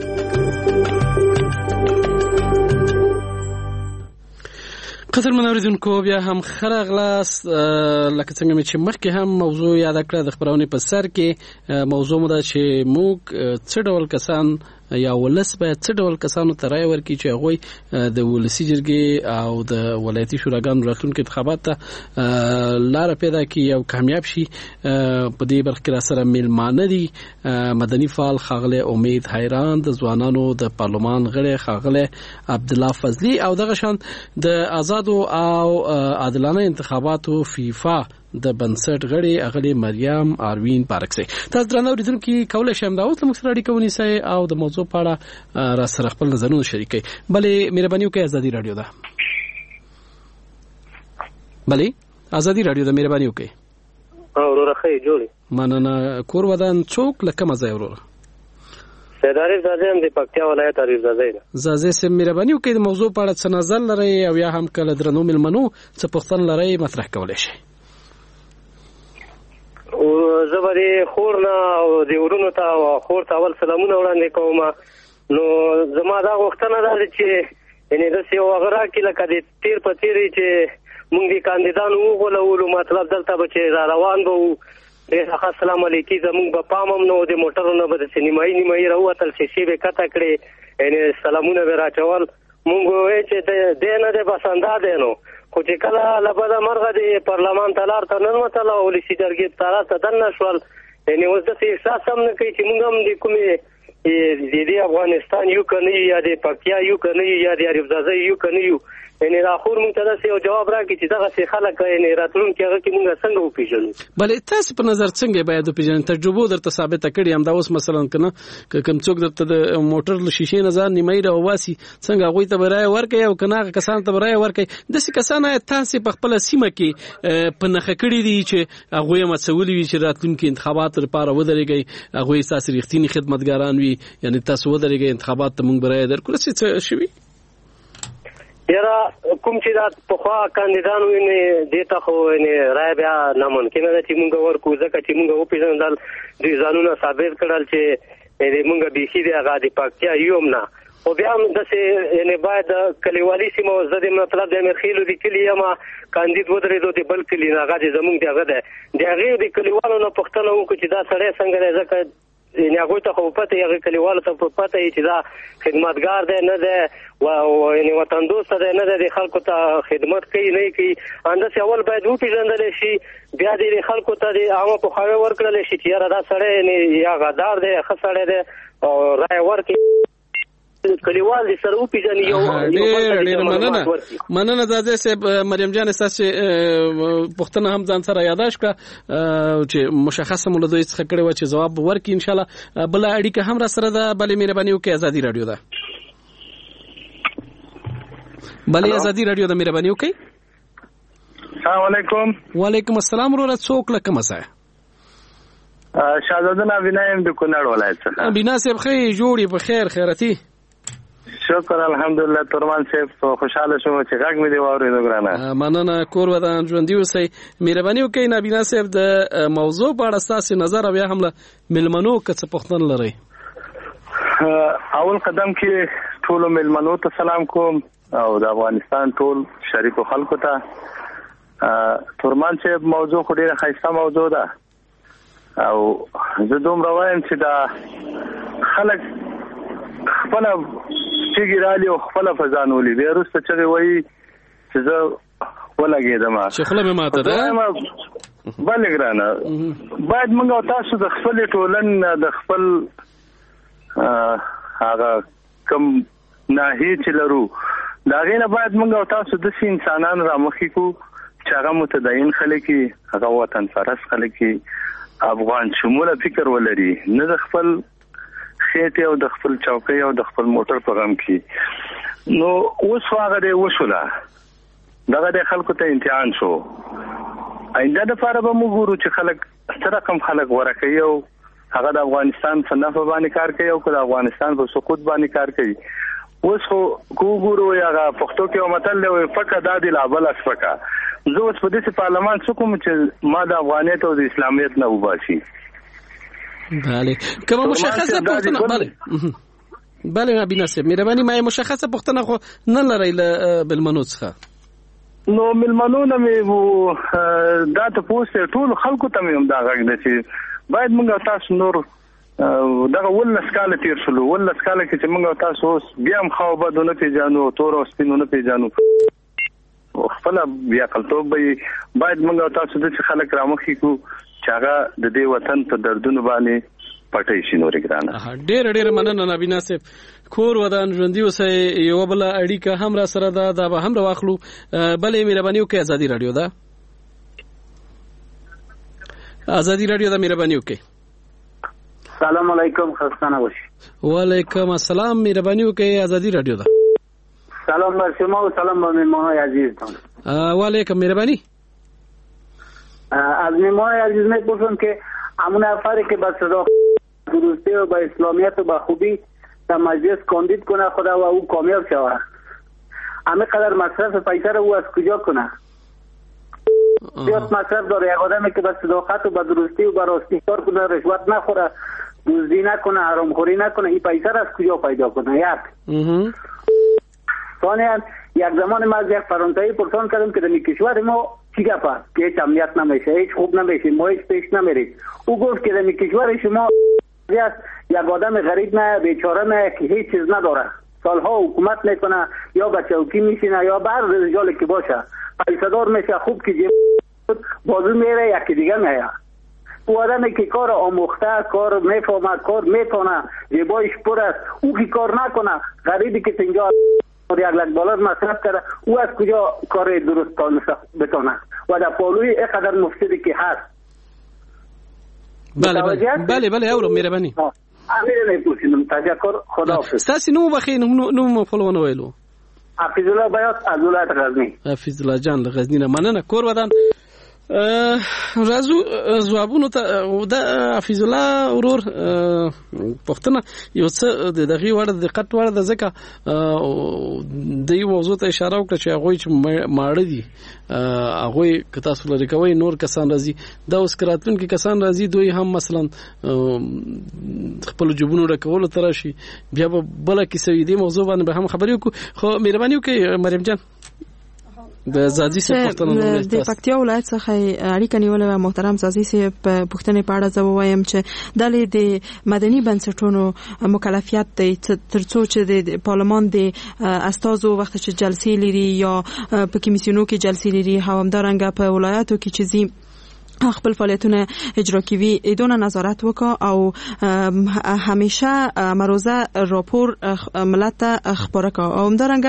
قدرمن اوریدونکو بیا هم خراغلاس لکه څنګه چې مخکې هم موضوع یاد کړه د خبرونه په سر کې موضوع مو دا چې موږ څه ډول کسان یا ولس باید څه ډول کسانو ته رائے ورکړي چې هغوی د ولسي جرګې او د ولایتي شوراګانو راتلونکي انتخابات ته لاره پیدا کړي او کامیاب شي. په دې برخه کې راسره میلمانه دي مدني فعال ښاغلی امید حیران، د ځوانانو د پارلمان غړی ښاغلی عبدالله فضلي او دغه شان د آزادو او عادلانه انتخاباتو فیفا د بنسټ غړي اغلی مریم اروین پارکسي. تاسو درنو اوریدونکو کولای شئ دا اوس موږ سره اړیکه ونیسئ او د موضوع په اړه را سره خپل نظرونه شریکئ. بلې مهرباني وکړئ ازادي رادیو ده. بلې ازادي رادیو ده مهرباني وکړئ. اورور خې جوړي مننه. کور ودان څوک لکه مزه اورور سید عارف زاده هم د پکتیا ولایت عارف زاده ده. زاده سم مهرباني وکړئ د موضوع په اړه څه نظر لرئ او یا هم کله درنو ملمنو څه پوښتنه لرئ مطرح کولای شئ. او زبري خورنا او د ورونو ته خور ته اول سلامونه وړاندې کوم. نو زما دا غوښتنه ده چې یعنی د سیو غرا کې لکه د تیر په تیر چې مونږ د کاندیدانو وغولولو مطلب دلته به چې را روان به ډېر ښه السلام علیکم زمونږ به پام هم نه و د موټرو نه به داسې نیمایي راووتل شیشې به کته کړې یعنې سلامونه به راچول. مونږ وویل چې دی نه دی بس اندا دی نو خو چې کله له بده مرغه د پارلمان ته لار ته ننوتله او ولسي جرګې ته راسته دننه شول یعنې اوس داسې احساس هم نه کوي چې مونږ هم د کومې د افغانستان یو که نه یو یا د پکتیا یو که نه یو یا د عربزازۍ یو که نه یو یعنې راخور مونږ ته داسې یو جواب راکړي چې دغسې خلک یعنې راتلونکي هغه کې مونږ څنګه وپېژنو. بلې تاسې په نظر څنګه باید وپېژنئ؟ تجربو درته ثابته کړې همدا اوس مثلا که نه که کوم څوک درته د موټر له شیشې نه ځان نیمایي راوباسي څنګه هغوی ته به رایه ورکوئ او که نه هغه کسانو ته به رایه ورکوئ؟ داسې کسان آیا تاسې په خپله سیمه کې په نښه کړي دي چې هغوی یې مڅولي وي چې راتلونکي انتخاباتو لپاره ودرېږئ هغوی ستاسې رښتیني خدمتګاران وي یعنې تاسو ودرېږئ انتخابات ته مونږ به رایه درکړو داسې څه شوي؟ یاره کوم چې دا پخوا کاندیدان وي دې ته خو رایه بیا ناممکنه ده چې مونږ ورکړو ځکه چې مونږ وپېژندل دوی ځانونه ثابت کړل چې مونږ بیخي د هغه د پکتیا یو هم نه خو بیا هم داسې باید د کلیوالي سیمه زه د مطلب د امیرخیلو د کلي یم کاندید ودرېدو د بل کلي نه هغه د زمونږ د هغه دی د هغې د کلیوالو نه پوښتنه وکړو چې دا سړی څنګه دی ځکه یعنې هغوی ته خو پته هغې کلیوالو ته په پته چې دا خدمتګار دی نه دی یعنې وطن دوسته دی نه دی د خلکو ته خدمت کوي نه کوي همداسې اول باید وپېژندلی شي بیا د خلکو ته د عامه پوهاوی ورکړلی شي چې یاره دا سړی یعنې یا غدار دی ښه سړی دی او رایه ورکړي کلیوال دې سره وپېژني ډېر مننه دادی صاحب. مریم جان ستاسې پوښتنه هم ځان سره یاداش کړه چې مشخصه مو له دوی څخه کړې وه چې ځواب به ورکړي انشاءالله. بله اړیکه هم را سره ده. بلې مهرباني وکړئ ازادي راډیو ده. بلې ازادي راډیو ده مهرباني وکړئ. السلام علیکم. وعلیکم السلام وروره. څوک له کومه ځایه؟ شهزاده نابینا یم د کونړ ولایت څخه. بینا صاحب ښه جوړ یې په خیر خیرتي؟ شکر الحمدلله. تورمان صاحب خوشاله شوم چې غږ مې دی واورېدو ګرانه. مننه. کور ودان ژوندي اوسئ. مهرباني وکړئ نابینا صاحب د موضوع په اړه ستاسې نظر او بیا هم له مېلمنو که څه پوښتنه لرئ؟ اول قدم کې ټولو مېلمنو ته سلام کوم او د افغانستان ټول شریکو خلکو ته. تورمان صاحب موضوع خو ډېره ښایسته موضوع ده او زه دومره وایم چې دا خلک خپله چیږي رالي او خپله فضانولي بیا وروسته چغې وایي چې زه ولګېدم چې خوله مې ماته ده. بلې ګرانه باید موږ او تاسو د خپلې ټولنې د خپل هغه کم ناحیې چې لرو د هغې نه باید موږ او تاسو داسې انسانان رامخې کړو چې هغه متدین خلک وي هغه وطن پرست خلک وي افغان شموله فکر ولري نه د خپل خېټې او د خپل چوکۍ او د خپل موټر په غم کې. نو اوس هغه دی وشوله دغه د خلکو ته امتحان شو. آینده دپاره به موږ ګورو چې خلک څه رقم خلک غوره کوي او هغه د افغانستان په نفع باندې کار کوي او که د افغانستان په سقوط باندې کار کوي. اوس خو که وګورو هغه پښتو کې یو متل دی وایي فقه دا دی لا بل اسفقه. زه اوس په داسې پارلمان څه کوم چې ما د افغانیت او د اسلامیت نه وباسي. بله کومه مشخصه پوښتنه؟ بله نابینا صاحب مهرباني ما مشخصه پوښتنه خو نه لرئ له مېلمنو څخه؟ نو مېلمنو نه مې دا تپوس دی ټولو خلکو ته مې هم دا غږ دی چې باید موږ او تاسو نور دغه 19 کاله تېر شولو 19 کاله کې چې موږ او تاسو اوس بیا هم ښه او بد ونه پېژنو تور او سپین ونه پېژنو خپله بیعقلتوب به باید موږ او تاسو داسې خلک رامخې کړو چې هغه د دې وطن په دردونو باندې پټی شي. نورې ګرانه ډېره ډېره مننه نابینا صاحب. کور ودان ژوندي اوسئ. یوه بله اړیکه هم را سره ده دا به هم راواخلو. بلې مهرباني وکړئ ازادي راډیو ده. ازادي راډیو ده مهرباني وکړئ. سلام علیکم خسته نباشی. وعلیکم السلام مهرباني وکړئ ازادي راډیو ده. سلام بر شما و سلام بر مهمانای عزیزتان. وعلیکم مهربانی. از مهمانای عزیز میپرسم که همون نفری که با صدا درستی و با اسلامیت و با خوبی در مجلس کاندید کنه خدا و او کامیاب شود همه قدر مصرف پیسه رو او از کجا کنه؟ زیاد مصرف داره. یک آدمی که به صداقت و به درستی و به راستی کار کنه، رشوت نخوره، دزدی نکنه، حرامخوری نکنه، این پیسه را از کجا پیدا کنه؟ یک ثانیاً یک زمان ما از یک فرانسوی پرسان کردم که در کشور ما چی گپ است که هیچ امنیت نمیشه، هیچ خوب نمیشه، ما هیچ پیش نمیرید. او گفت که در کشور شما یک آدم غریب نه، بیچاره نه که هیچ چیز نداره، سالها حکومت میکنه یا به چوکی میشینه یا به هر رجالی که باشه پیسه دار میشه، خوب که جیب بازو میره یکی دیگه میه. او آدمی که کار آموخته، کار میفهمه، کار میتونه، جیبایش پر است، او که کار نکنه، غریبی که اینجا $1,00,000 مصرف کرده، او از کجا کار درست بتونه؟ و در پالوی اینقدر مفسدی که هست. بله اورو مهرباني امیر نپوسیدم. تشکر، خداحافظ. ستاسو نو بخیر، نو فلوونه ویلو حفیظ الله بیات از ولایت غزنی. حفیظ الله جان له غزنی نه مننه. کور ودان راځو ځوابونو ته. د حفیظ الله ورور پښتنه یو څه د دغه وړ د دقت وړ د ځکه د یو موضوع ته اشاره وکړه چې هغه چې ماړه دي، هغه که تاسو لري کوي نور کسان راځي، دا اوس کراتون کې کسان راځي، دوی هم مثلا خپل جوبونو راکول تر شي بیا به بل کې سوي دي موضوع باندې به هم خبرې وکړو. خو مهرباني وکړئ مریم جان د زادي سي پښتنه د پکتیا ولایت څخه اړیکه نیولې. محترم زادي سي په پښتنې په اړه زه وایم چې د مدني بنسټونو مکلفیت دی ترڅو چې د پارلمان د استازو وخت چې جلسې لري یا په کمیسیونو کې جلسې لري، همدارنګه په ولایتو کې چې خپل فعالیتونه اجرا کوي ایدونه نظارت وکړه او همیشه مروزه راپور ملت ته خبره کوي. او همدارنګه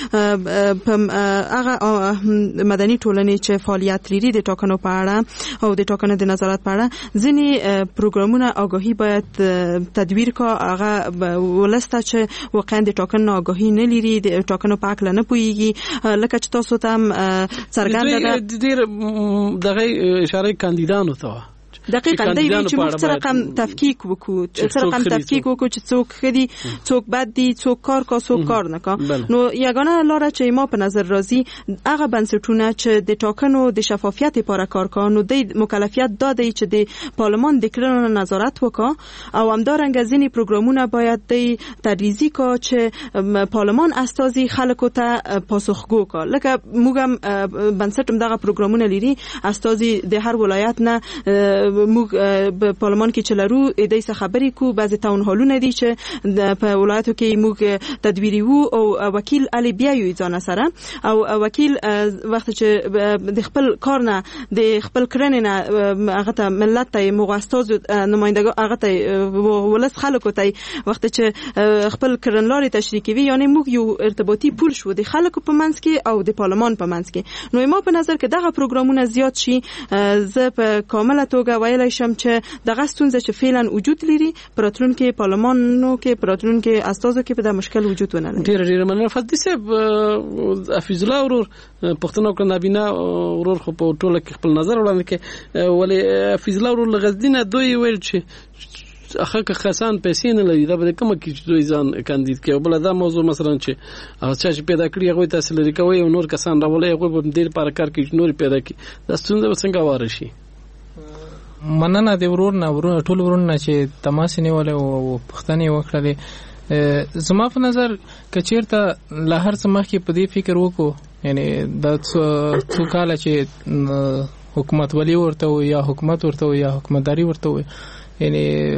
هغه مدني ټولنې چې فعالیت لري د ټاکنو په اړه او د ټاکنو د نظارت په اړه ځینې پروګرامونه آگاهی باید تدویر کا. هغه ولسته چې واقعا د ټاکنو آگاهی نه لري، د ټاکنو په اړه نه پوهیږي، لکه چې تاسو ته څرګنده ده ډیر دغه اشاره کاندیدانو ته دقیقاً دی چې موږ سره رقم تفکیک وکړو، چې څوک خدي، څوک بد دي، څوک کار کا، څوک کار نه کا. نو یگانه لاره چې ما په نظر راځي هغه بنسټونه چې د ټاکنو د شفافیت لپاره کار کوي، نو د مکلفیت دادی چې د پارلمان د کړنو نظارت وکړي او همدارنګه ځینې پروګرامونه باید د تدریجي کا چې پارلمان استازي خلکو ته پاسخګو کا. لکه موږ هم بنسټ دغه پروګرامونه لري، استازي د هر ولایت نه موږ په پارلمان کې چلرو د دې خبرې کو. بعضی تاون هالونه دي چې په ولایتو کې موږ تدبیری وو او وکیل علی بیاوی ځان سره او وکیل وخت چې د خپل کار نه د خپل کړنې نه هغه ته ملت ته مغستاز نمائندګان هغه ته ولس خلکو ته وخت چې خپل کړنلاري تشریح کوي، یعنی موږ یو ارتباطي پول شو د خلکو په منځ کې او د پارلمان په منځ کې. نو ما په نظر کې دغه پروګرامونه زیات شي، زه په کامله توګه ویلای شم چې دغه ستونزه چې فعلا وجود لري پراتلونکو پارلمانونو کې پراتلونکو استازو کې په د مشکل وجود ونه لري. ډیر مننه. فضل صاحب حفیظ الله ورور پښتنو کې نابینا ورور خو په ټوله کې خپل نظر وړاندې کوي، ولی حفیظ الله ورور لغزدینه دوی ویل چې اخر که خاصان پیسې نه لري دا به کومه کې دوی ځان کاندید کوي. بل دا موضوع مثلا چې هغه چې پیدا کړی هغه تاسو لري کوي او نور کسان راولي هغه په ډیر پر کار کې نور پیدا کوي، دا څنګه څنګه واره شي؟ مننه د ورور ټول ورونه چې تماس نیول او پښتنې وکړلې. زما په نظر کچیرته له هر څه مخکې په دې فکر وکړو، یعنی د څو کاله چې حکومت ولی ورته یا حکومت ورته یا حکومتداري ورته، یعنی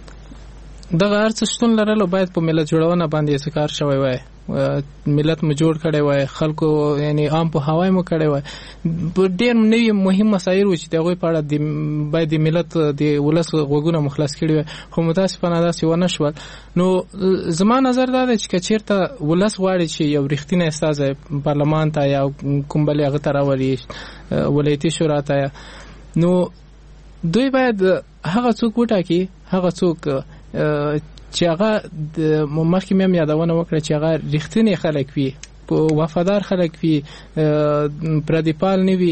دغه هر څه شتون لرلو باید په ملت جوړونه باندې څه کار شوی وای، ملت مو جوړ کړی وای، خلکو یعنی عام په هوای مو کړی وای. ډېر نوی مهم مسایل و چې دغه په اړه باید د ملت د ولس غوږونه مخلص کړي وای، خو متاسفانه داسې ونه شول. نو زما نظر دا دی چې کچیرته ولس غواړي چې یو رښتینی استازی پارلمان ته یا کوم بلې هغه ته راولي ولایتي شورا ته، نو دوی باید هغه څوک وټاکي، هغه څوک چې هغه مخکې مې یادونه وکړه چې هغه رښتینی خلک وي، وفادار خلک وي، پردیپال نه وي،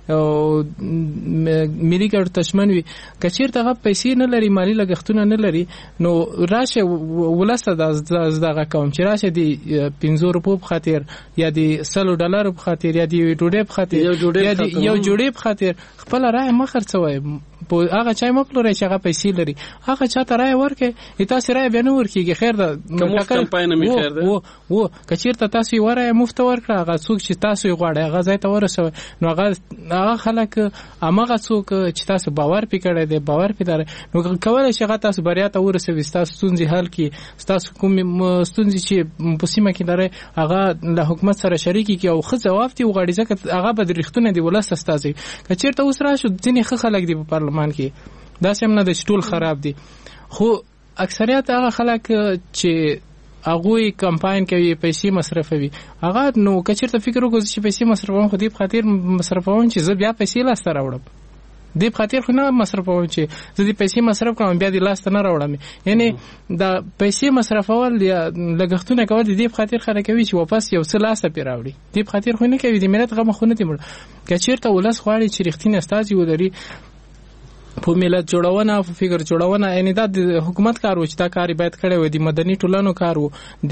ملي ګټو تشمن وي کچیرته هغه پیسې نه لري مالی لګښتونه نه لري نو راشه ولسته دغه کوم چې راشه دی 500 روپو په خاطر یا دی $100 په خاطر یا دی ډوډۍ په خاطر یا دی یو جوړې په خاطر خپل رائے ما خرڅوي په هغه چای مکلوري چې هغه پیسې لري هغه چاته رائے ورکې تاسو رائے به نه ورکیږي خیر ده کمپاین می خیر ده و کچیرته تاسو ورای مفت ورکړه هغه څوک چې تاسو یې غواړي هغه ځای ته ورسوي نو هغه خلک هغه څوک چې تاسو باور پکړی دی باور پدار نو کولای شي هغه تاسو بریا ته ورسوي تاسو ستونزې حل کړي تاسو کوم ستونزې چې په سیمه کې لري هغه له حکومت سره شریکي کې او خو جواب دی وغواړي ځکه هغه به درښتونه دی ولست استاسي کچیرته اوس راشو ځینې خلک دی په پارلمان کې دا سم نه د ټول خراب دي خو اکثریت هغه خلک چې هغه کمپاین کوي پیسې مصرفوي هغه نو کچیرته فکر وکړي چې پیسې مصرفوم خو دې په خاطر مصرفوم چې زه بیا پیسې لاسته راوړم دې په خاطر خو نه مصرفوم چې زه دې پیسې مصرف کوم بیا دې لاسته نه راوړم یعنی دا پیسې مصرفول یا لګښتونه کول دې په خاطر خلک کوي چې واپس یو څه لاسته پیراوړي دې په خاطر خو نه کوي دې ملت غو خو نه دي مړ کچیرته ولس خواړي چې رښتینی استازي ولري په ملت جوړونه او فکر جوړونه یعنی دا د حکومت کار و چې دا کاری باید کړي وي د مدني ټولنو کار و د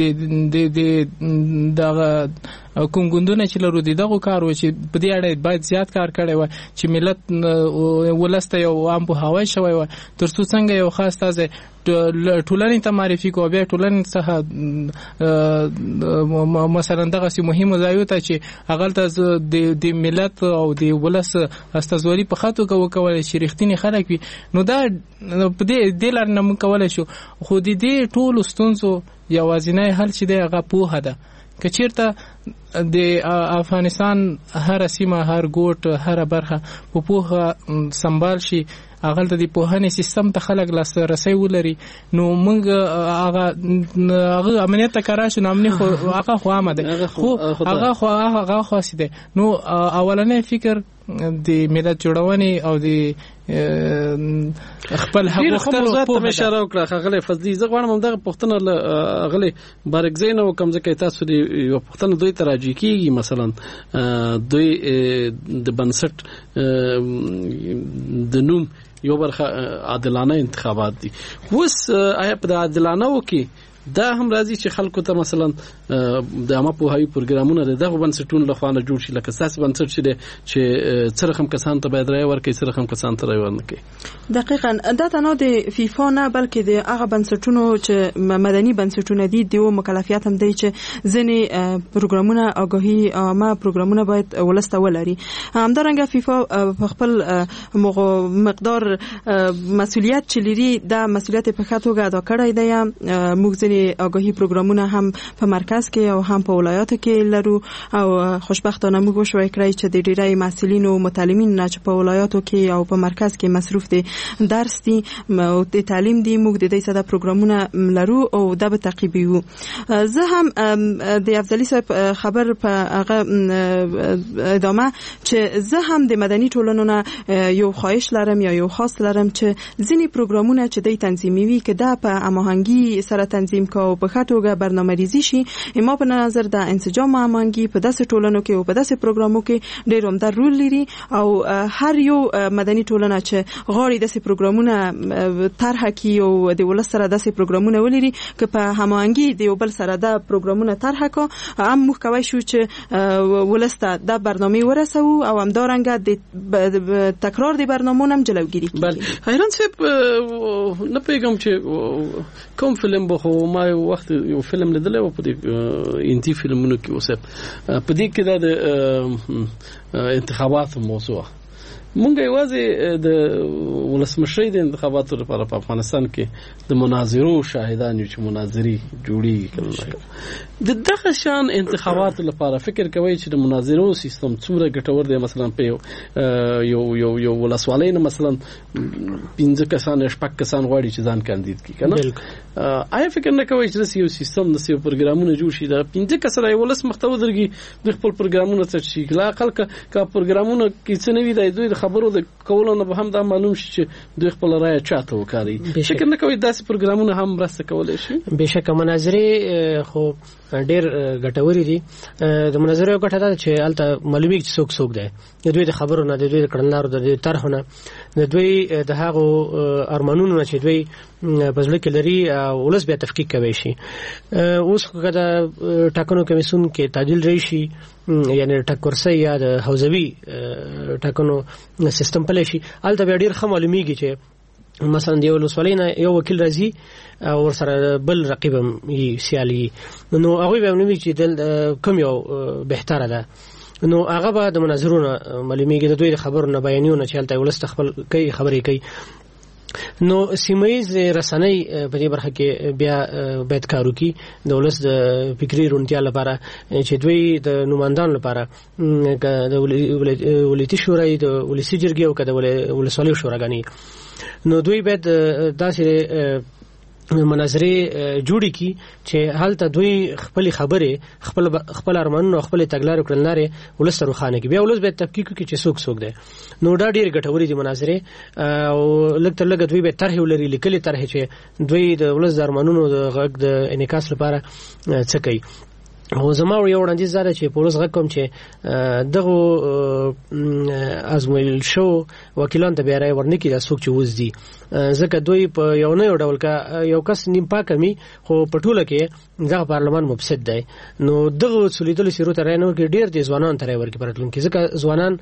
کوم ګوندونه چې لرو دغه کار و چې په دې اړه باید زیات کار کړي وي چې ملت ولسته یو عام په هوای شوی و ترڅو څنګه یو خاص تازه ټولنې ته معرفي کو بیا ټولنې څخه مثلا دغه سي مهمه ځایو ته چې هغه ته د ملت او د ولس استازولي په خاطر کوي چې رښتینی خلک وي نو دا په دې لار نه مونږ کولای شو خو دې ټول ستونزو یوازینی حل چې دی هغه پوهه ده کچیرته د افغانستان هر سیمه هر ګوټ هر برخه په پوهه سمبال شي هغه د پوهنې سیستم ته خلک لاسرسي ولري نو موږ هغه امنیت ته کاراشو نامني خو هغه خو آمده خو هغه خاصه نو اولنې فکر د ملت جوړونې او د خپل حق وختلو په اشاره وکړه غلې فضلي زه غواړم دغه پښتنه غلې بارګزین او کوم ځکه تاسو یو پښتنه دوی تراجی کیږي مثلا دوی د بنسټ د نوم یو برخه عادلانه انتخابات دي اوس آیا په عادلانه وکي دا هم راځي چې خلکو ته مثلا د عامه پوهاوی پروګرامونه دغه بنسټونو لخوا نه جوړ شي لکه اساس بنسټ چې څرخم کسان ته باید رای ورکړي څرخم کسان ته رای ورنکړي دقیقاً دا نه د فیفا نه بلکې د هغه بنسټونو چې مدني بنسټونه دي د مکلفیت هم دی چې ځینې پروګرامونه آگاهی عامه پروګرامونه باید ولسته ولري همدارنګه فیفا په خپل مقدار مسؤلیت چې لري دا مسؤلیت په ښه توګه ادا کړی دی موږ آگاهی پروګرامونه هم په مرکز کې او هم په ولایاتو کې لرو او خوشبختانه موږ شوي کړی چې د ډیری مسؤلین او متعلمین نه چې په ولایاتو کې او په مرکز کې مصروف دي درس دي او د تعلیم دي موږ د دې ساده پروګرامونه لرو او دا به تعقیبیو زه هم د افضلی صاحب خبر په هغه ادامه چې زه هم د مدني ټولنو نه یو خواهش لرم یا یو خاص لرم چې ځینی پروګرامونه چې د تنظیموي کې دا په هماهنګي سره تنظیم کو په خاطرګه برنامه‌ریزی شي اما په نظر د انسجام هماهنګي په داسې ټولنو کې او په داسې پروګرامو کې ډېر عمده رول لري او هر یو مدني ټولنه چې غواړي داسې پروګرامونه طرح کړي او د ولس سره داسې پروګرامونه ولري که په هماهنګي د یو بل سره دا پروګرامونه طرح کړي هم موږ کوي شو چې ولس ته دا برنامه ورسو او همدارنګه د تکرار د برنامه‌ونو هم جلوګیری کوي بله حیران صاحب نه پیغام چې کوم فلم خو ما وخت یو فلم لیدل او په دې انتی فلمونو کې اوسه په دې کې د انتخابات موضوع مونږ یوازې د ولسمشری د انتخاباتو لپاره په افغانستان کې د مناظرو شاهدان یو چې مناظري جوړي کړل د دغه شان انتخاباتو لپاره فکر کوي چې د مناظرو سیستم څومره ګټور دی مثلا په یو ولسوالۍ نه مثلا 15 کسان شپږ کسان غواړي چې ځان کاندید کړي کنه آیا فکر نه کوي چې یو سیستم د یو پروګرامونه جوړ شي دا 15 کسان ولس محتوا درګي د خپل پروګرامونه څه شي لا خلک کا پروګرامونه کې څه نه وي د دوی خبرو د کولو نه به هم دا معلوم شي چې دوی خپل رایه چاته وکړي. فکر نه کوي داسې پروګرامونه هم مرسته کولای شي؟ بهشکه مناظرې خو ډېر ګټورې دي. د مناظرې ګټه دا چې هلته معلومیږي چې څوک دی، د دوی د خبرو نه، د دوی د کړنلارو، د دوی طرحو نه، د دوی د هغو ارمانونو نه چې دوی په زړه کې لري او ولس بیا تفکیک کوي شي. اوس که د ټاکنو کمیسیون کې تعدیل راشي، یعنی ټاکورسۍ یا د حوزوي ټاکنو سیستم پلی شي، هلته بیا ډېر ښه معلومیږي چې مثلا د یو ولسوالۍ نه یو وکیل راځي او ورسره بل رقیب هم سیالي، نو هغوی به معلومیږي چې کوم یو بهتره ده. نو هغه به د مناظرو نه معلومیږي، د دوی د خبرو نه، بیانیو نه چې هلته ولس ته خپل کوي خبرې کوي. نو سیمهیز رسنۍ په دې برخه کې بیا باید کار وکړي د ولس د فکري روڼتیا لپاره، چې دوی د نمایندانو لپاره د ولایتي شورای، د ولسي جرګې او که د ولسوالیو شوراګانې، نو دوی باید داسې مناظرې جوړې کړي چې هلته دوی خپلې خبرې، خپل ارمانونه او خپلې تګلارې او کړنلارې ولس ته روښانه کړي. بیا ولس باید تفکیک وکړي چې څوک دی. نو دا ډېرې ګټورې دي مناظرې، او لږ تر لږه دوی باید طرحې ولري، لیکلې طرحې چې دوی د ولس د ارمانونو د غږ د انعکاس لپاره څه کوي. او زما یو وړاندیز دا ده چې په ولس غږ کوم چې دغو ازمویل شو وکیلان ته بیا رایه ورنکړي دا څوک چې اوس دي، ځکه دوی په یو نه یو ډول یو کس نیم پاکه وي خو په ټوله کې دغه پارلمان مفسد دی. نو دغو څلیدلو څیرو ته رایه نه ورکړي، ډېر دې ځوانانو ته رایه ورکړي په راتلونکي، ځکه ځوانان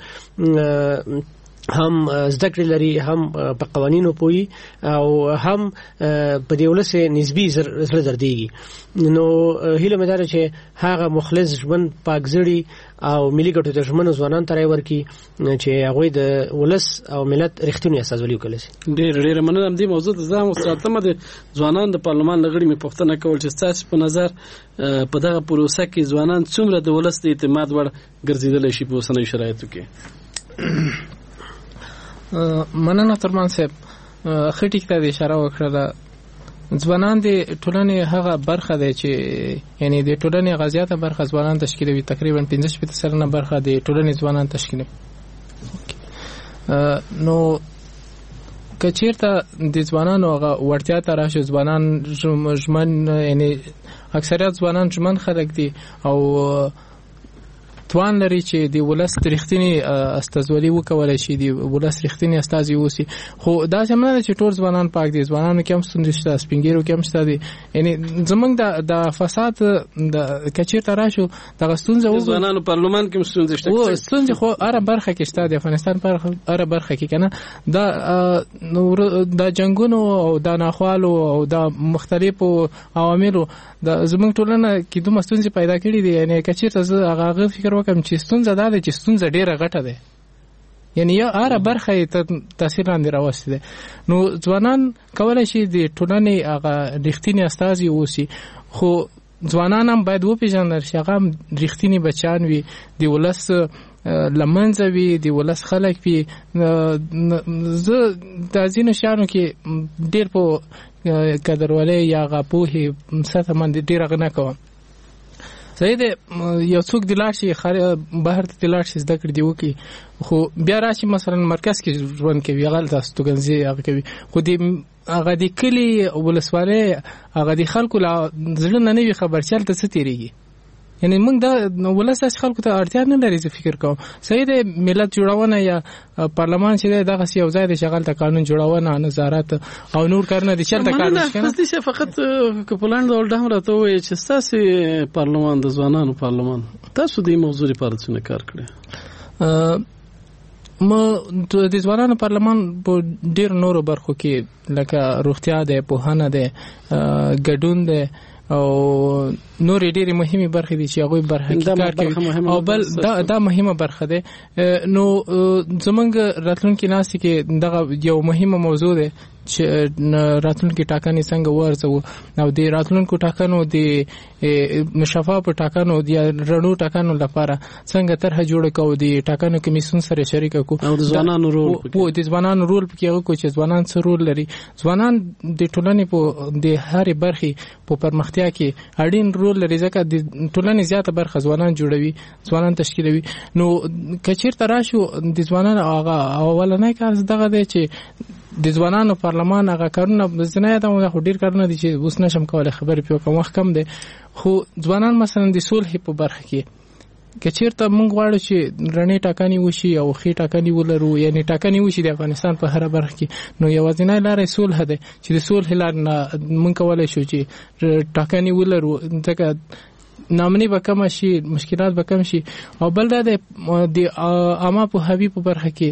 هم زده کړې لري، هم په قوانینو پوهي، او هم په دې ولس نسبي زړه دردېږي. نو هیله مې دا ده چې هغه مخلص ژوند، پاکزړي او ملي ګټو ته ژمنو ځوانانو ته رایه ورکړي چې هغوی د ولس او ملت رښتینی استازولي وکړي. ډېره مننه. دې موضوع ته زه مستعتمه د ځوانانو د پارلمان له غړي مې پوښتنه کول چې ستاسو په نظر په دغه پروسه کې ځوانان څومره د ولس د اعتماد وړ ګرځېدلی شي په اوسنیو شرایطو کې؟ مننه ترمان صاحب، ښه ټیک ته اشاره وکړه. ځوانان د ټولنې هغه برخه ده چې یعنی د ټولنې غزياته برخه ځوانان تشکیلوي، تقریبا 15% برخه د ټولنې ځوانان تشکیلوي. نو کچیرته د ځوانانو هغه وړتیا ته راشي، ځوانان ژمن، یعنی اکثریت ځوانان ژمن خلک دي او توان لري چې د ولس رښتینی استازولي وکولای شي، د ولس رښتینی استازي اوسي. خو دا څه نه ده چې ټول ځوانان پاک دي، ځوانانو کې هم ستونزې شته، سپینګیرو کې هم شته دي. یعنی زمونږ د فساد د کچیرته راشو دغه ستونزه و، ځوانانو پارلمان کې هم ستونزې شته، ستونزې خو هره برخه کې شته، د افغانستان په هره برخه کې کنه. دا جنگونو او د ناخوالو او د مختلفو عواملو د زمونږ ټولنه کې دومره ستونزې پیدا کړې دي. یعنی کچیرته زه هغه فکر وکم چې ستونزه دا ده چې ستونزه ډیره غټه ده، یعنی یا هره برخه ته تاثیر لاندې راوستي ده. نو ځوانان کولای شي د ټولنې هغه رښتینی استازي اوسي، خو ځوانان هم باید وپېژندل شي هغه رښتینی بچیان وي، د ولس لمنځه وي، د ولس خلک وي. زه د ځینو شیانو کې ډېر په قدرولۍ یا هغه پوهې سطحه باندې ډېر هغه نه کوم. صحیح ده، یو څوک د لاړ شي بهر ته لاړ شي زده کړې دي وکړي، خو بیا راشي مثلا مرکز کې ژوند کوي، هغه استوګنځي هغه کوي، خو هغه د کلي ولسوالۍ هغه د خلکو له زړه نه وي خبر چې هلته څه تېرېږي. یعنی موږ دا ولس داسې خلکو ته اړتیا نه لري. زه فکر کوم صحیح دی، ملت جوړونه یا پارلمان چې دی دغسې یو ځای دی چې هغلته قانون جوړونه، نظارت او نور کارونه دي چې هلته کار وشي. قصدي چې فقط که په لنډ ډول هم راته ووایې چې ستاسې پارلمان د ځوانانو پارلمان تاسو دې موضوع لپاره څونه کار کړی؟ د ځوانانو پارلمان په ډېرو نورو برخو کې لکه روغتیا دی، پوهنه دی، ګډون دی او نورې ډېرې مهمې برخې دي چې هغوی برخه کې کار کوي. او بل دا مهمه برخه ده. نو زمونږ راتلونکي ناستې کې دغه یو مهمه موضوع ده راتلونکو ټاکنې څنګه ورځو او د راتلونکو ټاکنو د شفاف ټاکنو د رڼو ټاکنو لپاره څنګه طرح جوړ کړو د ټاکنو کمیسیون سره شریک کو او د ځوانانو رول پکې هغه کو چې ځوانان څه رول لري. ځوانان د ټولنې په د هرې برخې په پرمختیا کې اړین رول لري ځکه د ټولنې زیاته برخه ځوانان جوړوي ځوانان تشکیلوي. نو کچیر تراشو د ځوانانو هغه اولنۍ کار دغه دی چې د ځوانانو پارلمان هغه کارونه زنه یادم خو ډیر کارونه دي چې اوس نشم کولای خبرې پیو کوم وخت کم دی خو ځوانان مثلا د صلح په برخه کې کچیرته موږ غواړو چې رڼې ټاکنې وشي او خې ټاکنې ولرو یعنی ټاکنې وشي د افغانستان په هر برخه کې نو یوازینۍ لارې صلح ده چې د صلح لار نه موږ کولای شو چې ټاکنې ولرو ځکه نامني به کم شي مشکلات به کم شي او بل دا د عامه په هوی په برخه کې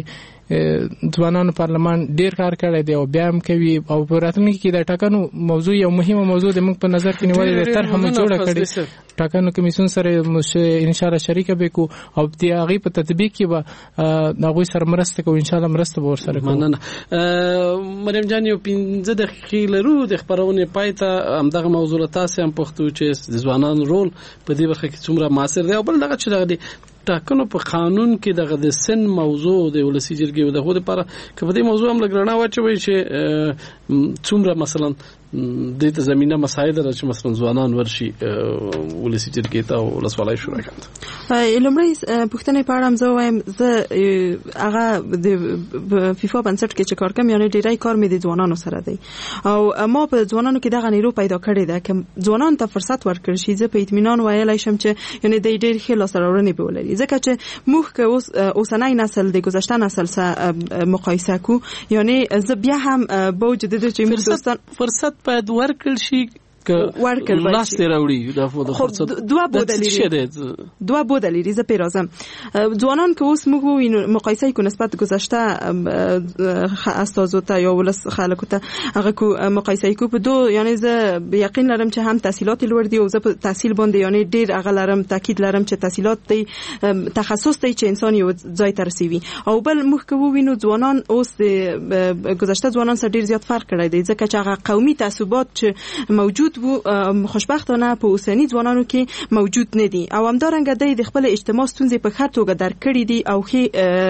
ځوانانو پارلمان ډیر کار کړی دی او بیا هم کوي او په راتلونکي کې د ټاکنو موضوع یو مهمه موضوع د موږ په نظر کې نیولې ده تر هم جوړه کړي ټاکنو کمیسیون سره ان شاء الله شریک به کو او د هغه په تطبیق کې به هغه سره مرسته کوو ان شاء الله مرسته به ورسره کوو. مننه. مریم جان یو 15 دقیقې لرو د خبرونه پایته همدغه موضوع تاسو هم پښتو چې د ځوانانو رول په دې برخه کې څومره موثر دی او بل دغه چې دغه ټاکنو په قانون کې دغه د سن موضوع د ولسی جرګې د خو لپاره کله دې موضوع هم لګرانه واچوي چې څومره مثلا د دې زمينه مسایل د چې مثلا ځوانان ورشي ولسی جرګې ته او ولسوالۍ شورا کې لومړی پښتنې په اړه زه وایم زه هغه د فیفا بنسټ کې چې کار کوم یعنی ډیری کار مې د ځوانانو سره دی او ما په ځوانانو کې دغه نیرو پیدا کړی ده چې ځوانان ته فرصت ورکړي شي زه په اطمینان ویلای شم چې یعنی د ډیر ښه لاسته به ولري ځکه چې موږ که اوسنۍ نسل د گذشته نسل سره مقایسه کو یعنی زه بیا هم با وجود د چې فرصت باید ورکړل شي ورکړل لاس ته راوړي د فرصت دوه بود لري زه پیرازم ځوانان که اوس موږ وینو مقایسه کو نسبت گذشته استادو ته یا ولس خلکو ته هغه کو مقایسه کو په دو یعنی زه یقین لرم چې هم تحصیلات لوړ دي او زه په تحصیل باندې یعنی ډیر هغه لرم تاکید لرم چې تحصیلات دی تخصص دی چې انسان یو ځای ته رسیږي او بل موږ کو وینو ځوانان اوس د گذشته ځوانان سره ډیر زیات فرق کړی دی ځکه چې هغه قومي تعصبات چې موجود خوشبختانه په اوسنی ځوانانو کې موجود نه دي او همدارنګه د خپل اجتماع ستونزې په ښه توګه درک کړي دي او ښه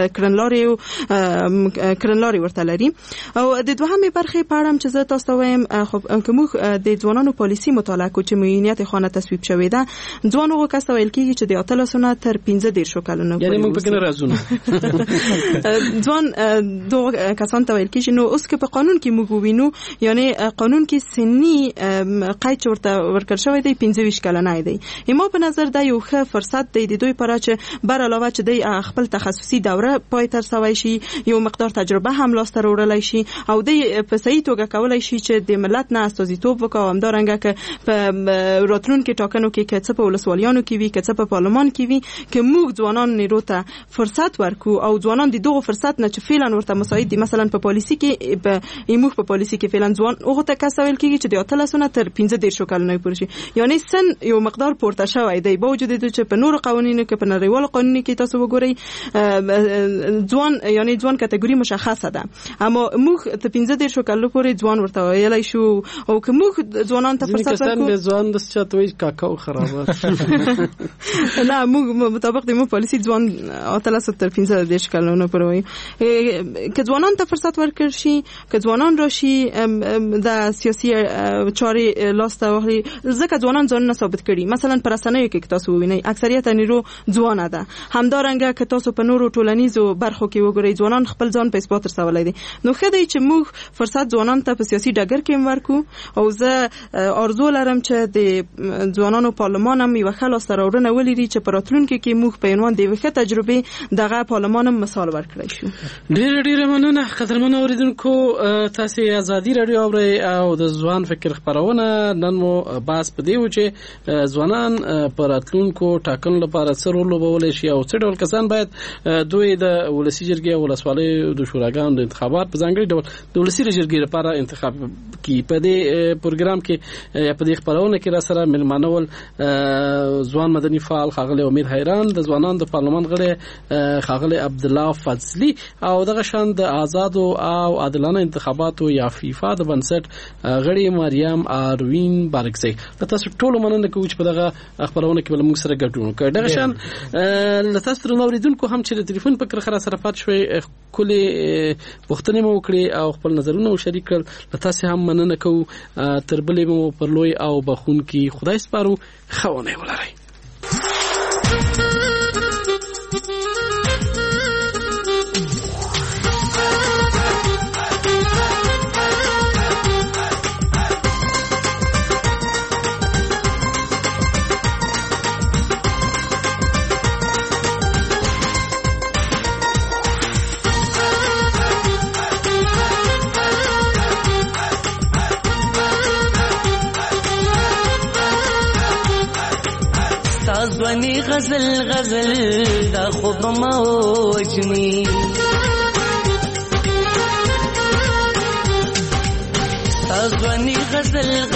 کړنلاري ورته لري او د دوهمې برخې په اړه چې زه تاسو ته وایم خو که موږ د ځوانانو پالیسي مطالعه کوو چې معینیت خانه تصویب شوې ده ځوانو کس ویل کېږي چې د 18 تر 15 کلونو یعنی موږ پکې راځو ځوان دوه کسان ته ویل کېږي نو اوس که په قانون کې موږ وینو یعنی قانون کې سنی قید ورته ورکړ شوی دی 25 کلنه دی ما په نظر دا یو ښه فرصت دی د دوی لپاره چې بر علاوه چې دی خپل تخصصي دوره پای تر سوي شي یو مقدار تجربه هم لاسته راوړلای شي او دی په صحیح توګه کولای شي چې د ملت نه استازیتوب وکړي همدارنګه که په راتلونکو ټاکنو کې چې په ولسوالیانو کې وي چې په پارلمان کې وي چې موږ ځوانان نیرو ته فرصت ورکو او ځوانان د دغه فرصت نه چې فعلا ورته مساعد دي مثلا په پالیسي کې موږ په پالیسي کې فعلا ځوان هغه ته کسول کېږي چې د 18 تر 15 کلونو پورې شي یعنی سن یو مقدار پورته شوی دی با وجود د چې په نور قوانینو کې په نړیوال قانوني کې تاسو وګورئ ځوان یعنی ځوان کټګوري مشخصه ده اما موږ ته 15 کلونو پورې ځوان ورته ویلای شو او که موږ ځوانان ته فرصت ورکړو ځوان د چاتوي کاکاو خرابه نه موږ مطابق د مو پالیسي ځوان 18 تر 15 کلونو پورې وي که ځوانان ته فرصت ورکړ شي که ځوانان راشي د سیاسي چاري لاسته واخلي ځکه ځوانان ځان ثابت کړي مثلا پر اسانه کې تاسو وینئ اکثریت نیرو ځوانه ده همدارنګه که تاسو په نورو ټولنیزو برخو کې وګورئ ځوانان خپل ځان په اثبات رسولای دي نو خدای چې موږ فرصت ځوانان ته په سیاسي ډګر کې ورکو او زه ارزو لرم چې د ځوانانو پارلمان هم یو ښه لاسته راوړنه ولري چې په راتلونکي کې موږ په عنوان د یو ښه تجربه دغه پارلمان هم مثال ورکړی شو. ډېر مننه قدرمن اوریدونکو تاسو ازادي رادیو او د ځوان فکر خبرونه نن مو باس پدې و چې ځوانان پر اتلونکو ټاکنو لپاره څه رول لوبولای شي او څه ډول کسان باید دوی د ولسی جرګې او ولسوالۍ د شوراګانو د انتخابات په ځانګړي ډول د ولسی جرګې لپاره انتخاب کی په دې پروګرام کې په دې خبرونه کې را سره ملمانه ول ځوان مدني فعال خاغلی امید حیران د ځوانان د پارلمان غړي خاغلی عبد الله فضلی او دغه شان د آزاد او عادلانه انتخاباتو یا فیفا د بنسټ غړي مریم اروین بارکزی تاسو ټول مننه کوم چې په دغه خبرونه کې بل موږ سره ګډون کړ دغه شان تاسو نوریدونکو هم چې د ټلیفون په کرخه سره پات شوي کلی پښتنې مو کړې او خپل نظرونه شریک کړل تاسو هم مننه کوم تربلې مو پرلوي او بخون کې خدای سپارو خونه ولرئ ځواني غزل غزل دا خوب موجني ځواني غزل